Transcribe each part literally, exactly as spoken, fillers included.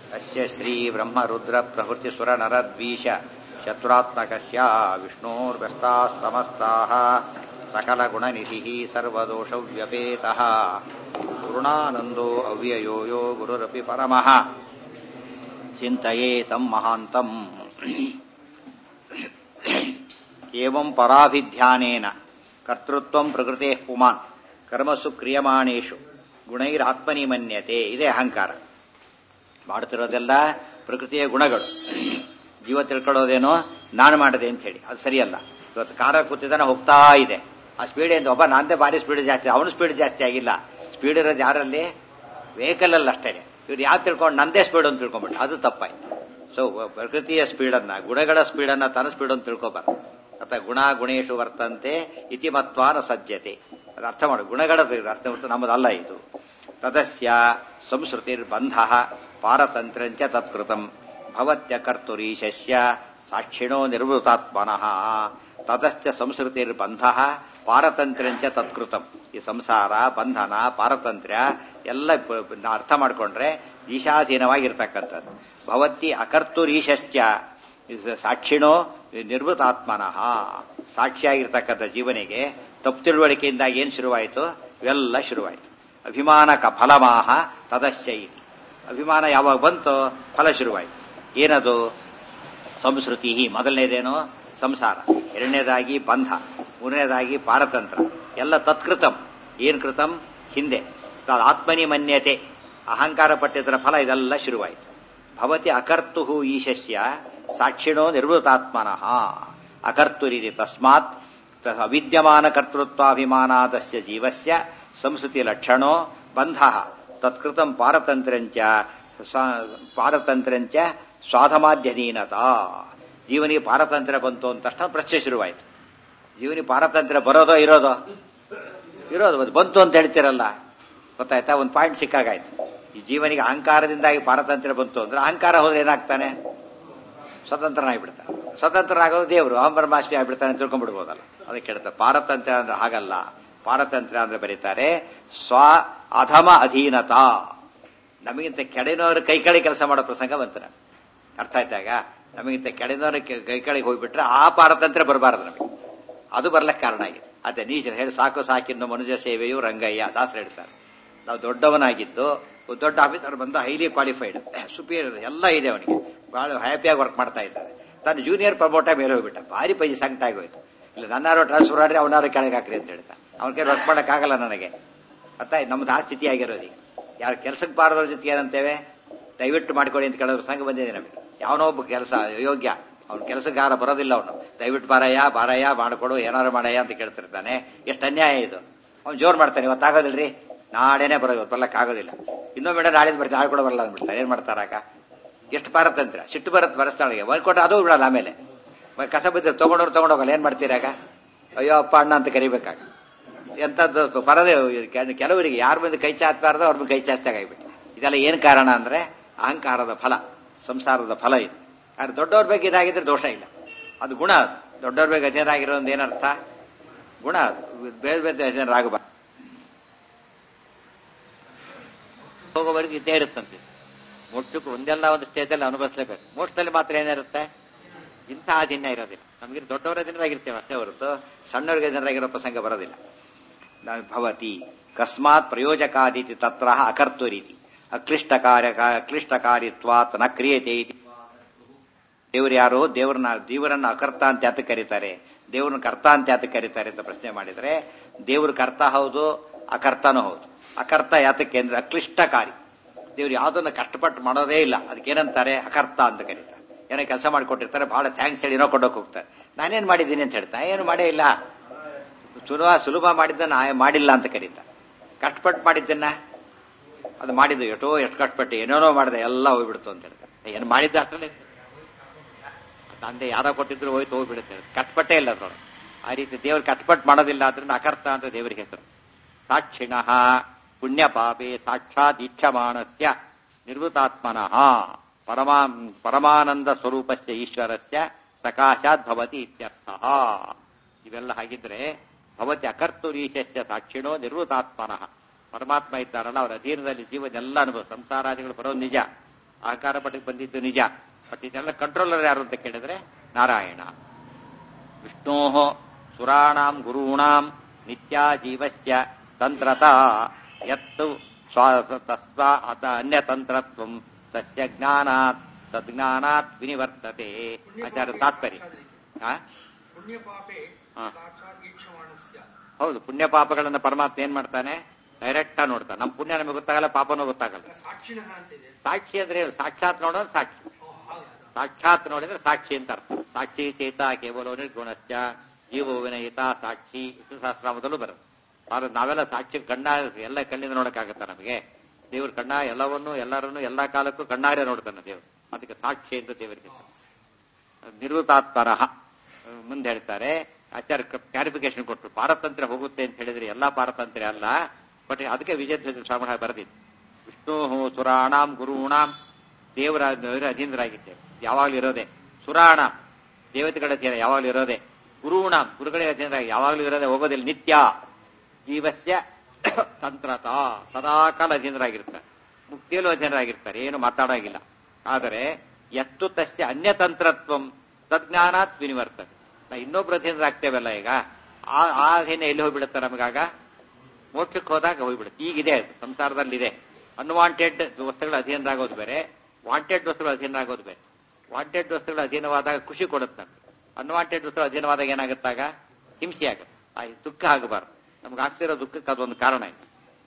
ಅಸ್ಯ ಶ್ರೀ ಬ್ರಹ್ಮ ರುದ್ರ ಪ್ರಭೃತಿ ಸುರ ನರದ್ವೀಷ ಶತ್ರುತ್ಮಕಸ್ಯ ವಿಷ್ಣೋರ್ವ್ಯಸ್ತಾಸ್ತಮಸ್ತಾಃ ಸಕಲ ಗುಣನಿಧಿಃ ಸರ್ವದೋಷ ವ್ಯಪೇತಃ ಗುರುಣಾನಂದೋ ಅವ್ಯಯೋ ಯೋ ಗುರುರಪಿ ಪರಮಃ ಚಿಂತಯೇತಂ ಮಹಾಂತಂ. ಏವಂ ಪರಾಭಿಧ್ಯಾನೇನ ಕರ್ತೃತ್ವಂ ಪ್ರಕೃತೇಃ ಪುಮಾನ್ ಕರ್ಮಸು ಕ್ರಿಯಮಾಣೇಷು ಗುಣೈರಾತ್ಮನಿ ಮನ್ಯತೆ. ಇದೇ ಅಹಂಕಾರ. ಮಾಡುತ್ತಿರೋದೆಲ್ಲ ಪ್ರಕೃತಿಯ ಗುಣಗಳು. ಜೀವ ತಿಳ್ಕೊಳ್ಳೋದೇನೋ ನಾನು ಮಾಡದೆ ಅಂತ ಹೇಳಿ, ಅದು ಸರಿಯಲ್ಲ. ಇವತ್ತು ಕಾರ ಕೂತಿದ್ದಾನೆ, ಹೋಗ್ತಾ ಇದೆ, ಆ ಸ್ಪೀಡ್ ಏನು ಒಬ್ಬ ನಂದೇ ಭಾರಿ ಸ್ಪೀಡ್ ಜಾಸ್ತಿ, ಅವನು ಸ್ಪೀಡ್ ಜಾಸ್ತಿ ಆಗಿಲ್ಲ. ಸ್ಪೀಡ್ ಇರೋದು ಯಾರಲ್ಲಿ? ವೆಹಿಕಲ್ ಅಲ್ಲಿ ಅಷ್ಟೇ. ಇವ್ರು ಯಾವ್ದು ತಿಳ್ಕೊಂಡು ನಂದೇ ಸ್ಪೀಡ್ ಅಂತ ತಿಳ್ಕೊಂಡ್ಬಿಟ್ಟು ಅದು ತಪ್ಪಾಯ್ತು. ಸೊ ಪ್ರಕೃತಿಯ ಸ್ಪೀಡನ್ನ, ಗುಣಗಳ ಸ್ಪೀಡನ್ನ ತನ್ನ ಸ್ಪೀಡ್ ಅಂತ ತಿಳ್ಕೊಬಾರ್ದು. ಅಥವಾ ಗುಣ ಗುಣೇಶು ವರ್ತಂತೆ ಇತಿಮತ್ವಾನ ಸಜ್ಜತೆ, ಅದು ಅರ್ಥ ಮಾಡು. ಗುಣಗಳದ್ದು ಅರ್ಥ ಹೊರತು ನಮ್ಮದಲ್ಲ ಇದು. ತದಸ್ಯ ಸಂಸ್ಕೃತಿರ್ಬಂಧ ಪಾರತಂತ್ರ್ಯಂಚ ತತ್ಕೃತಂ ಭವತ್ಯ ಕರ್ತುರೀಶಸ್ಯ ಸಾಕ್ಷಿಣೋ ನಿರ್ವೃತಾತ್ಮನಃ. ತತಶ್ಚ ಸಂಸ್ಕೃತಿರ್ಬಂಧ ಪಾರತಂತ್ರ್ಯಂಚ ತತ್ಕೃತಂ. ಈ ಸಂಸಾರ, ಬಂಧನ, ಪಾರತಂತ್ರ್ಯ ಎಲ್ಲ ಅರ್ಥ ಮಾಡ್ಕೊಂಡ್ರೆ ಈಶಾಧೀನವಾಗಿರ್ತಕ್ಕಂಥದ್ದು. ಭವತ್ತಿ ಅಕರ್ತುರೀಶಶ್ಚ ಸಾಕ್ಷಿಣೋ ನಿರ್ವೃತಾತ್ಮನಃ. ಸಾಕ್ಷಿಯಾಗಿರ್ತಕ್ಕಂಥ ಜೀವನಿಗೆ ತಪ್ಪು ತಿಳುವಳಿಕೆಯಿಂದಾಗಿ ಏನ್ ಶುರುವಾಯಿತು? ಇವೆಲ್ಲ ಶುರುವಾಯಿತು. ಅಭಿಮಾನಕ ಫಲಮಾಹ ತದಸ್ಯ ಇತಿ. ಅಭಿಮಾನ ಯಾವಾಗ ಬಂತೋ ಫಲ ಶುರುವಾಯಿತು. ಏನದು? ಸಂಸ್ಕೃತಿ. ಮೊದಲನೇದೇನೋ ಸಂಸಾರ, ಎರಡನೇದಾಗಿ ಬಂಧ, ಮೂರನೇದಾಗಿ ಪಾರತಂತ್ರ. ಎಲ್ಲ ತತ್ಕೃತಂ. ಏನ್ ಕೃತಂ? ಹಿಂದೆ. ಆತ್ಮನಿ ಮನ್ಯತೆ, ಅಹಂಕಾರ ಪಟ್ಟಿದ್ದರ ಫಲ ಇದೆಲ್ಲ ಶುರುವಾಯಿತು. ಭವತಿ ಅಕರ್ತು ಈಶಸ್ಯ ಸಾಕ್ಷಿಣೋ ನಿರ್ವೃತಾತ್ಮನಃ. ಅಕರ್ತುರಿತಿ ತಸ್ಮಾತ್ ಅವಿದ್ಯಮಾನ ಕರ್ತೃತ್ವಾಭಿಮಾನಾದಸ್ಯ ಜೀವಸ್ಯ ಸಂಸ್ಕೃತಿ ಲಕ್ಷಣೋ ಬಂಧ ತತ್ಕೃತಂ ಪಾರತಂತ್ರ್ಯಂಚ ಪಾರತಂತ್ರ್ಯಂಚ ಸ್ವಾಧಮಾಧ್ಯಧೀನತಾ. ಜೀವನಿಗೆ ಪಾರತಂತ್ರ್ಯ ಬಂತು ಅಂತ ತಕ್ಷಣ ಪ್ರಶ್ನೆ ಶುರುವಾಯಿತು. ಜೀವನಿಗೆ ಪಾರತಂತ್ರ್ಯ ಬರೋದೋ ಇರೋದೋ? ಇರೋದು. ಬಂತು ಅಂತ ಹೇಳ್ತಿರಲ್ಲ, ಗೊತ್ತಾಯ್ತಾ? ಒಂದು ಪಾಯಿಂಟ್ ಸಿಕ್ಕಾಗಾಯ್ತು. ಈ ಜೀವನಿಗೆ ಅಹಂಕಾರದಿಂದಾಗಿ ಪಾರತಂತ್ರ್ಯ ಬಂತು ಅಂದ್ರೆ ಅಹಂಕಾರ ಹೋದ್ರೆ ಏನಾಗ್ತಾನೆ? ಸ್ವತಂತ್ರನಾಗಿಬಿಡ್ತಾನೆ. ಸ್ವತಂತ್ರನಾಗೋದು ದೇವರು, ಅಹಂ ಬ್ರಹ್ಮಾಸ್ಮಿ ಆಗಿಬಿಡ್ತಾನೆ ಅಂತ ತಿಳ್ಕೊಂಡ್ಬಿಡ್ಬೋದಲ್ಲ. ಅದಕ್ಕೆ ಹೇಳ್ತಾರೆ ಪಾರತಂತ್ರ್ಯ ಅಂದ್ರೆ ಹಾಗಲ್ಲ. ಪಾರತಂತ್ರ್ಯ ಅಂದ್ರೆ ಬರೀತಾರೆ ಸ್ವ ಅಧಮ ಅಧೀನತಾ. ನಮಗಿಂತ ಕೆಳಗಿನವರು ಕೈಕಳಿ ಕೆಲಸ ಮಾಡೋ ಪ್ರಸಂಗ ಬಂತು ನಮಗೆ. ಅರ್ಥ ಆಯ್ತಾಗ? ನಮಗಿಂತ ಕೆಳಗಿನವ್ರ ಕೈಕಳಿಗೆ ಹೋಗ್ಬಿಟ್ರೆ ಆ ಪಾರತಂತ್ರ್ಯ ಬರಬಾರದು ನಮಗೆ. ಅದು ಬರ್ಲಕ್ಕೆ ಕಾರಣ ಆಗಿದೆ. ಅದೇ ನೀಚ ಹೇಳಿ ಸಾಕು ಸಾಕಿನ್ನು ಮನುಜ ಸೇವೆಯು ರಂಗಯ್ಯ ದಾಸರು ಹೇಳ್ತಾರೆ. ನಾವು ದೊಡ್ಡವನಾಗಿದ್ದು ದೊಡ್ಡ ಆಫೀಸರ್ ಬಂದ, ಹೈಲಿ ಕ್ವಾಲಿಫೈಡ್, ಸುಪೀರಿಯರ್ ಎಲ್ಲ ಇದೆ ಅವನಿಗೆ, ಬಹಳ ಹ್ಯಾಪಿಯಾಗಿ ವರ್ಕ್ ಮಾಡ್ತಾ ಇದ್ದಾರೆ. ತಾನು ಜೂನಿಯರ್ ಪ್ರಮೋಟ ಮೇಲೆ ಹೋಗ್ಬಿಟ್ಟ, ಭಾರಿ ಪೈಜಿ ಸಂಕಟ ಆಗೋಯ್ತು. ಇಲ್ಲ ನನ್ನಾರು ಟ್ರಾನ್ಸ್ಫರ್ ಆಡ್ರಿ, ಅವನಾರು ಕೆಳಗೆ ಹಾಕ್ರಿ ಅಂತ ಹೇಳ್ತಾನೆ. ಅವನ ಕೈ ವರ್ಕ್ ಮಾಡೋಕ್ಕಾಗಲ್ಲ ನನಗೆ. ಅರ್ಥ ನಮ್ದು ಆ ಸ್ಥಿತಿ ಆಗಿರೋದು ಈಗ. ಯಾರು ಕೆಲಸಕ್ಕೆ ಬಾರದವ್ರ ಜೊತೆ ಏನಂತೇವೆ? ದಯವಿಟ್ಟು ಮಾಡ್ಕೊಳ್ಳಿ ಅಂತ ಕೇಳೋದ್ರ ಸಂಘ ಬಂದಿದೆ ನಮಗೆ. ಯಾವನೋ ಒಬ್ಬ ಕೆಲಸ ಯೋಗ್ಯ, ಅವ್ನ ಕೆಲಸಗಾರ ಬರೋದಿಲ್ಲ, ಅವನು ದಯವಿಟ್ಟು ಬಾರಯ್ಯ ಬಾರಯ್ಯ ಮಾಡ್ಕೊಡು, ಏನಾರು ಮಾಡಯ್ಯ ಅಂತ ಕೇಳ್ತಿರ್ತಾನೆ. ಎಷ್ಟು ಅನ್ಯಾಯ ಇದು. ಅವ್ನು ಜೋರ್ ಮಾಡ್ತಾನೆ, ಇವತ್ತಾಗೋದಿಲ್ರಿ, ನಾಳೆನೇ ಬರೋ, ಇವತ್ತು ಬರ್ಲಕ್ಕೆ ಆಗೋದಿಲ್ಲ, ಇನ್ನೊಮ್ಮೆ ಮೇಡ ನಾಳೆ ಬರ್ತೀನಿ, ಆಳ್ಕೊಡೋ ಬರಲ್ಲ ಅಂದ್ಬಿಡ್ತಾರೆ. ಏನ್ ಮಾಡ್ತಾರಾಗ? ಎಷ್ಟು ಪಾರತಂತ್ರ್ಯ. ಸಿಟ್ಟು ಬರುತ್ತೆ ಬರಸ್ತಾಳಿಗೆ, ಹೊಲ್ಕೊಟ್ರೆ ಅದು ಬಿಡಲ್ಲ. ಆಮೇಲೆ ಕಸ ಬಿದ್ದರೆ ತಗೊಂಡವ್ರು ತಗೊಂಡೋಗಲ್ಲ. ಏನ್ ಮಾಡ್ತೀರಾಗ? ಅಯ್ಯೋ ಅಪ್ಪ ಅಣ್ಣ ಅಂತ ಕರಿಬೇಕಾಗ. ಎಂಥದ್ದು ಪರದೇ. ಕೆಲವರಿಗೆ ಯಾರ ಬಂದು ಕೈ ಚಾಚ್ಬಾರ್ದು, ಅವ್ರ ಬಂದು ಕೈ ಚಾಚ್ತಾಗಿಬಿಟ್ಟು. ಇದೆಲ್ಲ ಏನ್ ಕಾರಣ ಅಂದ್ರೆ ಅಹಂಕಾರದ ಫಲ, ಸಂಸಾರದ ಫಲ ಇದು. ಆದ್ರೆ ದೊಡ್ಡವ್ರ ಬಗ್ಗೆ ಇದಾಗಿದ್ರೆ ದೋಷ ಇಲ್ಲ, ಅದು ಗುಣ. ಅದು ದೊಡ್ಡವ್ರ ಬಗ್ಗೆ ಅಜೇನರಾಗಿರೋದು ಏನರ್ಥ? ಗುಣ. ಅದು ಬೇರೆ ಬೇರೆ ಅಜೇನರಾಗಬಾರ್ದು. ಹೋಗೋವರೆಗೂ ಇದ್ದೇ ಇರುತ್ತಂತೆ. ಮೋಕ್ಷಕ್ಕೂ ಒಂದೆಲ್ಲ ಒಂದು ಸ್ಟೇಜಲ್ಲಿ ಅನುಭವಿಸಲೇಬೇಕು. ಮೋಕ್ಷದಲ್ಲಿ ಮಾತ್ರ ಏನಿರುತ್ತೆ? ಇಂಥ ಅಧೀನ್ಯ ಇರೋದಿಲ್ಲ. ನಮಗೆ ದೊಡ್ಡವರ ಜನರಾಗಿರ್ತೇವೆ ಅಷ್ಟೇ ಹೊರತು ಸಣ್ಣವರಿಗೆ ಜನರಾಗಿರೋ ಪ್ರಸಂಗ ಬರೋದಿಲ್ಲ. ಭವತಿ ಕಸ್ಮಾತ್ ಪ್ರಯೋಜಕಾದೀತಿ ತತ್ರ ಅಕರ್ತು ರೀತಿ ಅಕ್ಲಿಷ್ಟ ಕಾರ್ಯ ಅಕ್ಲಿಷ್ಟ ಕಾರ್ಯತ್ವಾತ್ ನ ಕ್ರಿಯತೆ. ದೇವರು ಯಾರು? ದೇವರನ್ನ ದೇವರನ್ನ ಅಕರ್ತ ಅಂತ ಯಾತಕ್ಕೆ ಕರೀತಾರೆ? ದೇವ್ರನ್ನ ಕರ್ತ ಅಂತ ಯಾತಕ್ಕೆ ಕರೀತಾರೆ ಅಂತ ಪ್ರಶ್ನೆ ಮಾಡಿದ್ರೆ, ದೇವ್ರ ಕರ್ತ ಹೌದು, ಅಕರ್ತನೂ ಹೌದು. ಅಕರ್ತ ಯಾತಕ್ಕೆ ಅಂದ್ರೆ ಅಕ್ಲಿಷ್ಟ ಕಾರ್ಯ. ದೇವ್ರು ಯಾವ್ದನ್ನ ಕಷ್ಟಪಟ್ಟು ಮಾಡೋದೇ ಇಲ್ಲ, ಅದಕ್ಕೇನಂತಾರೆ? ಅಕರ್ತ ಅಂತ ಕರೀತಾರೆ. ಏನೋ ಕೆಲಸ ಮಾಡಿಕೊಟ್ಟಿರ್ತಾರೆ, ಬಹಳ ಥ್ಯಾಂಕ್ಸ್ ಹೇಳಿ ಏನೋ ಕೊಂಡೋಗಿ ಹೋಗ್ತಾರೆ. ನಾನೇನ್ ಮಾಡಿದ್ದೀನಿ ಅಂತ ಹೇಳ್ತಾ, ಏನು ಮಾಡೇ ಇಲ್ಲ. ಸುಲಭ ಸುಲಭ ಮಾಡಿದ್ದನ್ನ ಮಾಡಿಲ್ಲ ಅಂತ ಕರೀತಾರೆ. ಕಷ್ಟಪಟ್ಟು ಮಾಡಿದ್ದನ್ನ ಅದು ಮಾಡಿದ್ದು ಎಷ್ಟೋ ಎಷ್ಟು ಕಷ್ಟಪಟ್ಟು ಏನೇನೋ ಮಾಡಿದೆ, ಎಲ್ಲ ಹೋಗ್ಬಿಡ್ತು ಅಂತ ಹೇಳ್ತಾರೆ. ಏನು ಮಾಡಿದ್ದ ಅಷ್ಟೇ ತಂದೆ ಯಾರೋ ಕೊಟ್ಟಿದ್ರು ಹೋಯ್ತು ಹೋಗ್ಬಿಡುತ್ತೆ. ಕಷ್ಟಪಟ್ಟೇ ಇಲ್ಲ ಅವರು. ಆ ರೀತಿ ದೇವ್ರು ಕಷ್ಟಪಟ್ಟು ಮಾಡೋದಿಲ್ಲ, ಆದ್ರಿಂದ ಅಕರ್ತ ಅಂತ ದೇವರಿಗೆ ಹೆಸರು. ಸಾಕ್ಷಿಣಃ ಪುಣ್ಯ ಪಾಪೇ ಸಾಕ್ಷಾತ್ ಇಚ್ಛಮಾನಸ್ಯ ನಿರ್ವೃತಾತ್ಮನಃ ಪರಮಾ ಪರಮಾನಂದ ಸ್ವರೂಪಸ್ಯ ಈಶ್ವರಸ್ಯ ಸಕಾಶಾತ್ ಭವತಿ ಇತ್ಯರ್ಥಃ. ಇವೆಲ್ಲ ಹಾಗಿದ್ರೆ ಭವತಿ ಅಕರ್ತುರೀಶಸ್ಯ ಸಾಕ್ಷಿಣೋ ನಿರ್ವೃತಾತ್ಮನಃ. ಪರಮಾತ್ಮ ಇದ್ದಾರಲ್ಲ, ಅವರ ಅಧೀನದಲ್ಲಿ ಜೀವನೆಲ್ಲ ಅನುಭವ. ಸಂಸಾರಾದಿಗಳು ಬರೋದು ನಿಜ, ಅಹಂಕಾರ ಪಟ್ಟಿಗೆ ಬಂದಿದ್ದು ನಿಜ. ಬಟ್ ಇದೆಲ್ಲ ಕಂಟ್ರೋಲರ್ ಯಾರು ಅಂತ ಕೇಳಿದ್ರೆ ನಾರಾಯಣ. ವಿಷ್ಣೋ ಸುರಾಣಾಂ ಗುರುಣಾಂ ನಿತ್ಯ ಜೀವಸ್ಯ ತಂತ್ರತಾ ಯತ್ತು ಅನ್ಯತಂತ್ರತ್ವಂ ತಸ್ಯ ಜ್ಞಾನಾತ್ ತಜ್ಞಾನಾತ್ ವಿನಿವರ್ತತೆ. ಆಚಾರ್ಯ ತಾತ್ಪರ್ಯ. ಹೌದು, ಪುಣ್ಯ ಪಾಪಗಳನ್ನ ಪರಮಾತ್ಮ ಏನ್ ಮಾಡ್ತಾನೆ? ಡೈರೆಕ್ಟ್ ಆಗಿ ನೋಡ್ತಾನೆ. ನಮ್ ಪುಣ್ಯ ನಮಗೆ ಗೊತ್ತಾಗಲ್ಲ, ಪಾಪನೂ ಗೊತ್ತಾಗಲ್ಲ. ಸಾಕ್ಷಿ ಅಂದ್ರೆ ಸಾಕ್ಷಾತ್ ನೋಡೋದು ಸಾಕ್ಷಿ. ಸಾಕ್ಷಾತ್ ನೋಡಿದ್ರೆ ಸಾಕ್ಷಿ ಅಂತ ಅರ್ಥ. ಸಾಕ್ಷಿ ಚೇತ ಕೇವಲ ನಿರ್ಗುಣಶ್ಚ ಜೀವೋ ವಿನಯಿತ ಸಾಕ್ಷಿ ಶಾಸ್ತ್ರಾಮದಲ್ಲೂ ಬರುತ್ತೆ. ಆದ್ರೆ ನಾವೆಲ್ಲ ಸಾಕ್ಷಿ ಕಣ್ಣ ಎಲ್ಲ ಕಣ್ಣಿಂದ ನೋಡಕ್ಕಾಗತ್ತ ನಮಗೆ? ದೇವ್ರ ಕಣ್ಣ ಎಲ್ಲವನ್ನೂ ಎಲ್ಲರನ್ನು ಎಲ್ಲಾ ಕಾಲಕ್ಕೂ ಕಣ್ಣಾರೆ ನೋಡ್ತಾನೆ ದೇವ್ರು. ಅದಕ್ಕೆ ಸಾಕ್ಷಿ ಅಂತ ದೇವರಿಗೆ ನಿರ್ವೃತಾತ್ಪರ. ಮುಂದೆ ಹೇಳ್ತಾರೆ ಆಚಾರ್ಯ ಕ್ಲಾರಿಫಿಕೇಶನ್ ಕೊಟ್ಟರು. ಪಾರತಂತ್ರ್ಯ ಹೋಗುತ್ತೆ ಅಂತ ಹೇಳಿದ್ರೆ ಎಲ್ಲಾ ಪಾರತಂತ್ರ್ಯ ಅಲ್ಲ. ಬಟ್ ಅದಕ್ಕೆ ವಿಜಯಧ್ವಜ ಸ್ವಾಮಿ ಬರೆದಿದ್ದು ವಿಷ್ಣು ಸುರಾಣಾಂ ಗುರುಣಾಂ, ದೇವರ ಅಧೀನರಾಗಿದ್ದೇವೆ ಯಾವಾಗ್ಲೂ ಇರೋದೆ. ಸುರಾಣ ದೇವತೆಗಳ ಅಧೀನ ಯಾವಾಗ್ಲೂ ಇರೋದೆ. ಗುರುಣಾಂ ಗುರುಗಳಿಗೆ ಅಧೀನರಾಗಿ ಯಾವಾಗ್ಲೂ ಇರೋದೆ, ಹೋಗೋದಿಲ್ಲ. ನಿತ್ಯ ಜೀವಸ್ಯ ತಂತ್ರತಾ ಸದಾಕಾಲ ಅಧೀನರಾಗಿರ್ತಾರೆ. ಮುಕ್ತಿಯಲ್ಲೂ ಅಧೀನರಾಗಿರ್ತಾರೆ, ಏನು ಮಾತಾಡೋಗಿಲ್ಲ. ಆದರೆ ಎಷ್ಟು ತಸ್ಯ ಅನ್ಯತಂತ್ರತ್ವಂ ತಜ್ಞಾನಾತ್ ವಿನಿವರ್ತದೆ. ನಾ ಇನ್ನೊಬ್ರು ಅಧೀನರಾಗ್ತೇವಲ್ಲ, ಈಗ ಆ ಅಧೀನ ಎಲ್ಲಿ ಹೋಗ್ಬಿಡುತ್ತೆ ನಮಗಾಗ? ಮೋಕ್ಷಕ್ಕೆ ಹೋದಾಗ ಹೋಗ್ಬಿಡುತ್ತೆ. ಈಗಿದೆ ಸಂಸಾರದಲ್ಲಿದೆ. ಅನ್ವಾಂಟೆಡ್ ವಸ್ತುಗಳ ಅಧೀನರಾಗೋದು ಬೇರೆ, ವಾಂಟೆಡ್ ವಸ್ತುಗಳ ಅಧೀನರಾಗೋದು ಬೇರೆ. ವಾಂಟೆಡ್ ವಸ್ತುಗಳ ಅಧೀನವಾದಾಗ ಖುಷಿ ಕೊಡುತ್ತೆ. ಅನ್ವಾಂಟೆಡ್ ವಸ್ತುಗಳ ಅಧೀನವಾದಾಗ ಏನಾಗುತ್ತಾಗ? ಹಿಂಸೆ ಆಗುತ್ತೆ. ಆ ದುಃಖ ಆಗಬಾರ್ದು. ನಮ್ಗೆ ಆಗ್ತಿರೋ ದುಃಖಕ್ಕೆ ಅದೊಂದು ಕಾರಣ ಇದೆ.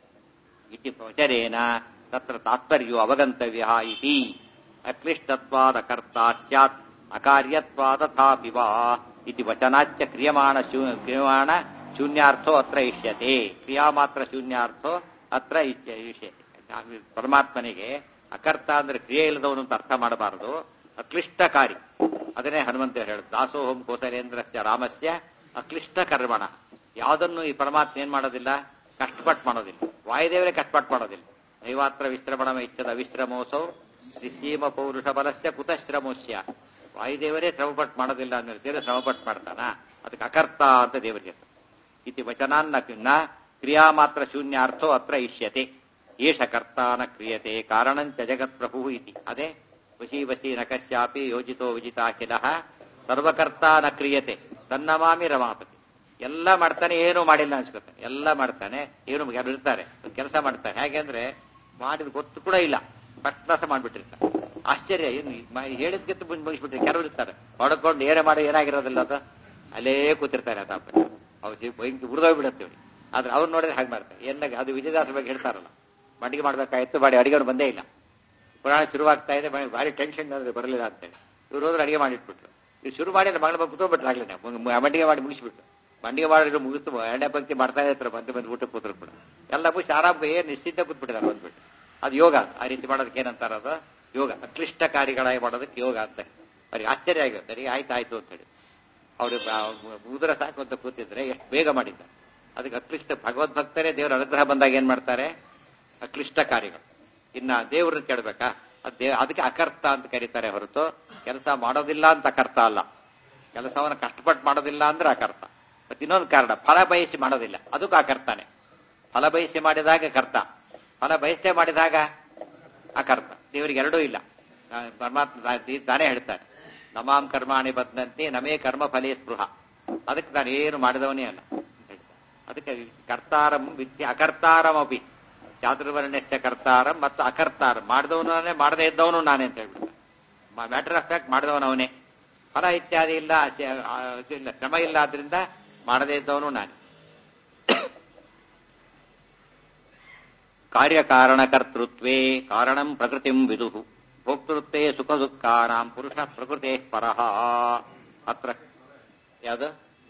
ಇತಿ ವಚನೇನ ತತ್ರ ತಾತ್ಪರ್ಯೋ ಅವಗಂತವ್ಯ ಇತಿ. ಅಕ್ಲಿಷ್ಟತ್ವಾದ ಕರ್ತಾ ಸ್ಯಾತ್ ಅಕಾರ್ಯತ್ವಾದ ತಥಾಪಿ ವಾ ಇತಿ ವಚನಾಚ್ಯ ಕ್ರಿಯಮಾಣ ಕ್ರಿಯಮಾಣ ಶೂನ್ಯಾರ್ಥೋ ಅತ್ರ ಇಷ್ಯತೆ. ಕ್ರಿಯಾ ಮಾತ್ರ ಶೂನ್ಯಾರ್ಥೋ ಅತ್ರ ಇಷ್ಯತೆ. ಪರಮಾತ್ಮನಿಗೆ ಅಕರ್ತ ಅಂದ್ರೆ ಕ್ರಿಯೆ ಇಲ್ಲದವನು ಅಂತ ಅರ್ಥ ಮಾಡಬಾರದು. ಅಕ್ಲಿಷ್ಟಕಾರಿ. ಅದನ್ನೇ ಹನುಮಂತ ಹೇಳುದು. ದಾಸೋಹಂ ಕೋಸಲೇಂದ್ರಸ್ಯ ರಾಮಸ್ಯ ಅಕ್ಲಿಷ್ಟ ಕರ್ಮಣ. ಯಾವುದನ್ನು ಈ ಪರಮಾತ್ಮ ಏನ್ ಮಾಡೋದಿಲ್ಲ? ಕಷ್ಟಪಟ್ಟು ಮಾಡೋದಿಲ್ಲ. ವಾಯುದೇವರೇ ಕಷ್ಟಪಟ್ಟು ಮಾಡೋದಿಲ್ಲ. ನೈವಾತ್ರ ವಿಶ್ರಮಣ ಇಚ್ಛದ ವಿಶ್ರಮೋಸೌ ಶ್ರೀಸೀಮ ಪೌರುಷ ಬಲಸ್ಯ ಕುತಶ್ರಮೋಸ್ಯ. ವಾಯುದೇವರೇ ಶ್ರಮಪಟ್ಟು ಮಾಡೋದಿಲ್ಲ ಅಂದ್ರೆ ದೇವರೇ ಶ್ರಮಪಟ್ಟು ಮಾಡ್ತಾನ. ಅದಕ್ಕೆ ಅಕರ್ತ ಅಂತ ದೇವರಿಗೆ. ಇತಿ ವಚನಾನ್ನ ಕ್ರಿಯಾ ಮಾತ್ರ ಶೂನ್ಯಾರ್ಥೋ ಅತ್ರ ಇಷ್ಯತೆ. ಏಷ ಕರ್ತಾನ ಕ್ರಿಯತೆ ಕಾರಣಂಚ ಜಗತ್ ಪ್ರಭು ಇತಿ. ಅದೇ ವಶೀ ವಶೀ ನ ಕಶ್ಯಾಪಿ ಯೋಜಿತೋ ವಿಜಿತಾಖಿಲ ಸರ್ವಕರ್ತ ನ ಕ್ರಿಯತೆ ತನ್ನಮಾಮಿ ರಮಾಪತಿ. ಎಲ್ಲ ಮಾಡ್ತಾನೆ, ಏನೂ ಮಾಡಿಲ್ಲ ಅನ್ಸ್ಕೊತಾನೆ. ಎಲ್ಲ ಮಾಡ್ತಾನೆ, ಏನು ಇರ್ತಾರೆ, ಕೆಲಸ ಮಾಡ್ತಾನೆ. ಹೇಗೆಂದ್ರೆ ಮಾಡಿದ ಗೊತ್ತು ಕೂಡ ಇಲ್ಲ, ಫಸ್ಟ್ ಕ್ಲಾಸ್ ಮಾಡ್ಬಿಟ್ಟಿರ್ತಾರೆ. ಆಶ್ಚರ್ಯ. ಏನು ಹೇಳಿದ್ಗಿಂತ ಮುಂದೆ ಮುಗಿಸ್ಬಿಟ್ರೆ ಕೆಲವರು ಇರ್ತಾರೆ ಹೊಡ್ಕೊಂಡು ಏನೇ ಮಾಡಿ ಏನಾಗಿರೋದಿಲ್ಲ ಅದು ಅಲ್ಲೇ ಕೂತಿರ್ತಾರೆ. ಅದಾಪ ಅವ್ರು ಭಯಂಕರ ಉರಿದೋಗ್ಬಿಡುತ್ತೇವೆ. ಆದ್ರೆ ಅವ್ರು ನೋಡಿದ್ರೆ ಹಾಗೆ ಮಾಡ್ತಾರೆ. ಎಲ್ಲ ಅದು ವಿಜಯದಾಸ ಬಗ್ಗೆ ಹೇಳ್ತಾರಲ್ಲ, ಅಡಿಗೆ ಮಾಡ್ಬೇಕಾಯ್ತು, ಮಾಡಿ ಅಡಿಗೆ ಬಂದೇ ಇಲ್ಲ. ಪುರಾಣ ಶುರುವಾಗ್ತಾ ಇದೆ, ಭಾರಿ ಟೆನ್ಷನ್ ಅಂದ್ರೆ ಬರಲಿಲ್ಲ ಅಂತೇಳಿ ಇವ್ರು ಹೋದ್ರೆ ಅಡಿಗೆ ಮಾಡಿಟ್ಬಿಟ್ರು. ಇವ್ರು ಶುರು ಮಾಡಿ ಮಗಳ ಬಗ್ಗೆ ಕೂತ್ಬಿಟ್ರು. ಆಗ್ಲಿಲ್ಲ ಮಂಡಿಗೆ ಮಾಡಿ ಮುಗಿಸ್ಬಿಟ್ಟು ಮಂಡಿಗೆ ಮಾಡಿದ್ರು ಮುಗಿಸ್ತು. ಎರಡನೇ ಪಂಕ್ತಿ ಮಾಡ್ತಾನೆ ಇರ್ತಾರೆ. ಬಂದು ಬಂದು ಊಟಕ್ಕೆ ಕೂತ್ರು ಕೂಡ ಎಲ್ಲ ಮುಗಿಸಿ ಆರಾಮ ಏನ್ ನಿಶ್ಚಿಂತ ಕೂತ್ಬಿಟ್ಟಿದ್ದಾರೆ ಬಂದ್ಬಿಟ್ಟು. ಅದು ಯೋಗ. ಆ ರೀತಿ ಮಾಡೋದಕ್ಕೆ ಏನಂತಾರ? ಅದು ಯೋಗ. ಅಕ್ಲಿಷ್ಟ ಕಾರ್ಯಗಳಾಗಿ ಮಾಡೋದಕ್ಕೆ ಯೋಗ ಅಂತ. ಅವ್ರಿಗೆ ಆಶ್ಚರ್ಯ ಆಗಿರುತ್ತೆ. ಸರಿ ಆಯ್ತು ಆಯ್ತು ಅಂತ ಹೇಳಿ ಅವ್ರು ಉದುರ ಸಾಕು ಅಂತ ಕೂತಿದ್ರೆ ಎಷ್ಟು ಬೇಗ ಮಾಡಿದ್ದಾರೆ. ಅದಕ್ಕೆ ಅಕ್ಲಿಷ್ಟ ಭಗವದ್ಭಕ್ತರೇ ದೇವರ ಅನುಗ್ರಹ ಬಂದಾಗ ಏನ್ ಮಾಡ್ತಾರೆ? ಅಕ್ಲಿಷ್ಟ ಕಾರ್ಯಗಳು. ಇನ್ನ ದೇವ್ರನ್ನ ಕೇಳ್ಬೇಕಾ? ಅದೇ ಅದಕ್ಕೆ ಅಕರ್ತ ಅಂತ ಕರೀತಾರೆ ಹೊರತು ಕೆಲಸ ಮಾಡೋದಿಲ್ಲ ಅಂತ ಅಕರ್ತ ಅಲ್ಲ. ಕೆಲಸವನ್ನ ಕಷ್ಟಪಟ್ಟು ಮಾಡೋದಿಲ್ಲ ಅಂದ್ರೆ ಅಕರ್ತ. ಮತ್ತೆ ಇನ್ನೊಂದು ಕಾರಣ, ಫಲ ಬಯಸಿ ಮಾಡೋದಿಲ್ಲ, ಅದಕ್ಕೂ ಅಕರ್ತಾನೆ. ಫಲ ಬಯಸಿ ಮಾಡಿದಾಗ ಕರ್ತ, ಫಲ ಬಯಸದೆ ಮಾಡಿದಾಗ ಅಕರ್ತ. ದೇವರಿಗೆ ಎರಡೂ ಇಲ್ಲ. ಪರಮಾತ್ಮ ತಾನೇ ಹೇಳ್ತಾರೆ, ನಮಾಂ ಕರ್ಮಾಣಿ ಬದ್ಧಂತೆ ನಮೇ ಕರ್ಮ ಫಲೇ ಸ್ಪೃಹ. ಅದಕ್ಕೆ ನಾನು ಏನು ಮಾಡಿದವನೇ ಅಲ್ಲ. ಅದಕ್ಕೆ ಕರ್ತಾರಂ ವಿದ್ಯೆ ಅಕರ್ತಾರಂ ಅಪಿ ಚಾತುರ್ವರ್ಣ್ಯಸ್ಯ ಕರ್ತಾರಂ ಮತ್ತು ಅಕರ್ತಾರಂ. ಮಾಡಿದವನು ನಾನೇ, ಮಾಡದೇ ಇದ್ದವನು ನಾನೇ ಅಂತ ಹೇಳ್ಬಿಡ್ತಾರೆ. ಮ್ಯಾಟರ್ ಆಫ್ ಫ್ಯಾಕ್ಟ್ ಮಾಡಿದವನು ಅವನೇ. ಫಲ ಇತ್ಯಾದಿ ಇಲ್ಲ, ಇಲ್ಲ, ಶ್ರಮ ಇಲ್ಲ, ಆದ್ರಿಂದ ಮಾಡದೇ ಇದ್ದವನು ನಾನೇ. ಕಾರ್ಯಕಾರಣ ಕರ್ತೃತ್ವೇ ಕಾರಣಂ ಪ್ರಕೃತಿಂ ವಿದುಹು ಭೋಕ್ತೃತ್ವೇ ಸುಖ ದುಃಖಾನಾಂ ಪುರುಷ ಪ್ರಕೃತೇ ಪರಃ. ಅತ್ರ ಯಾವುದು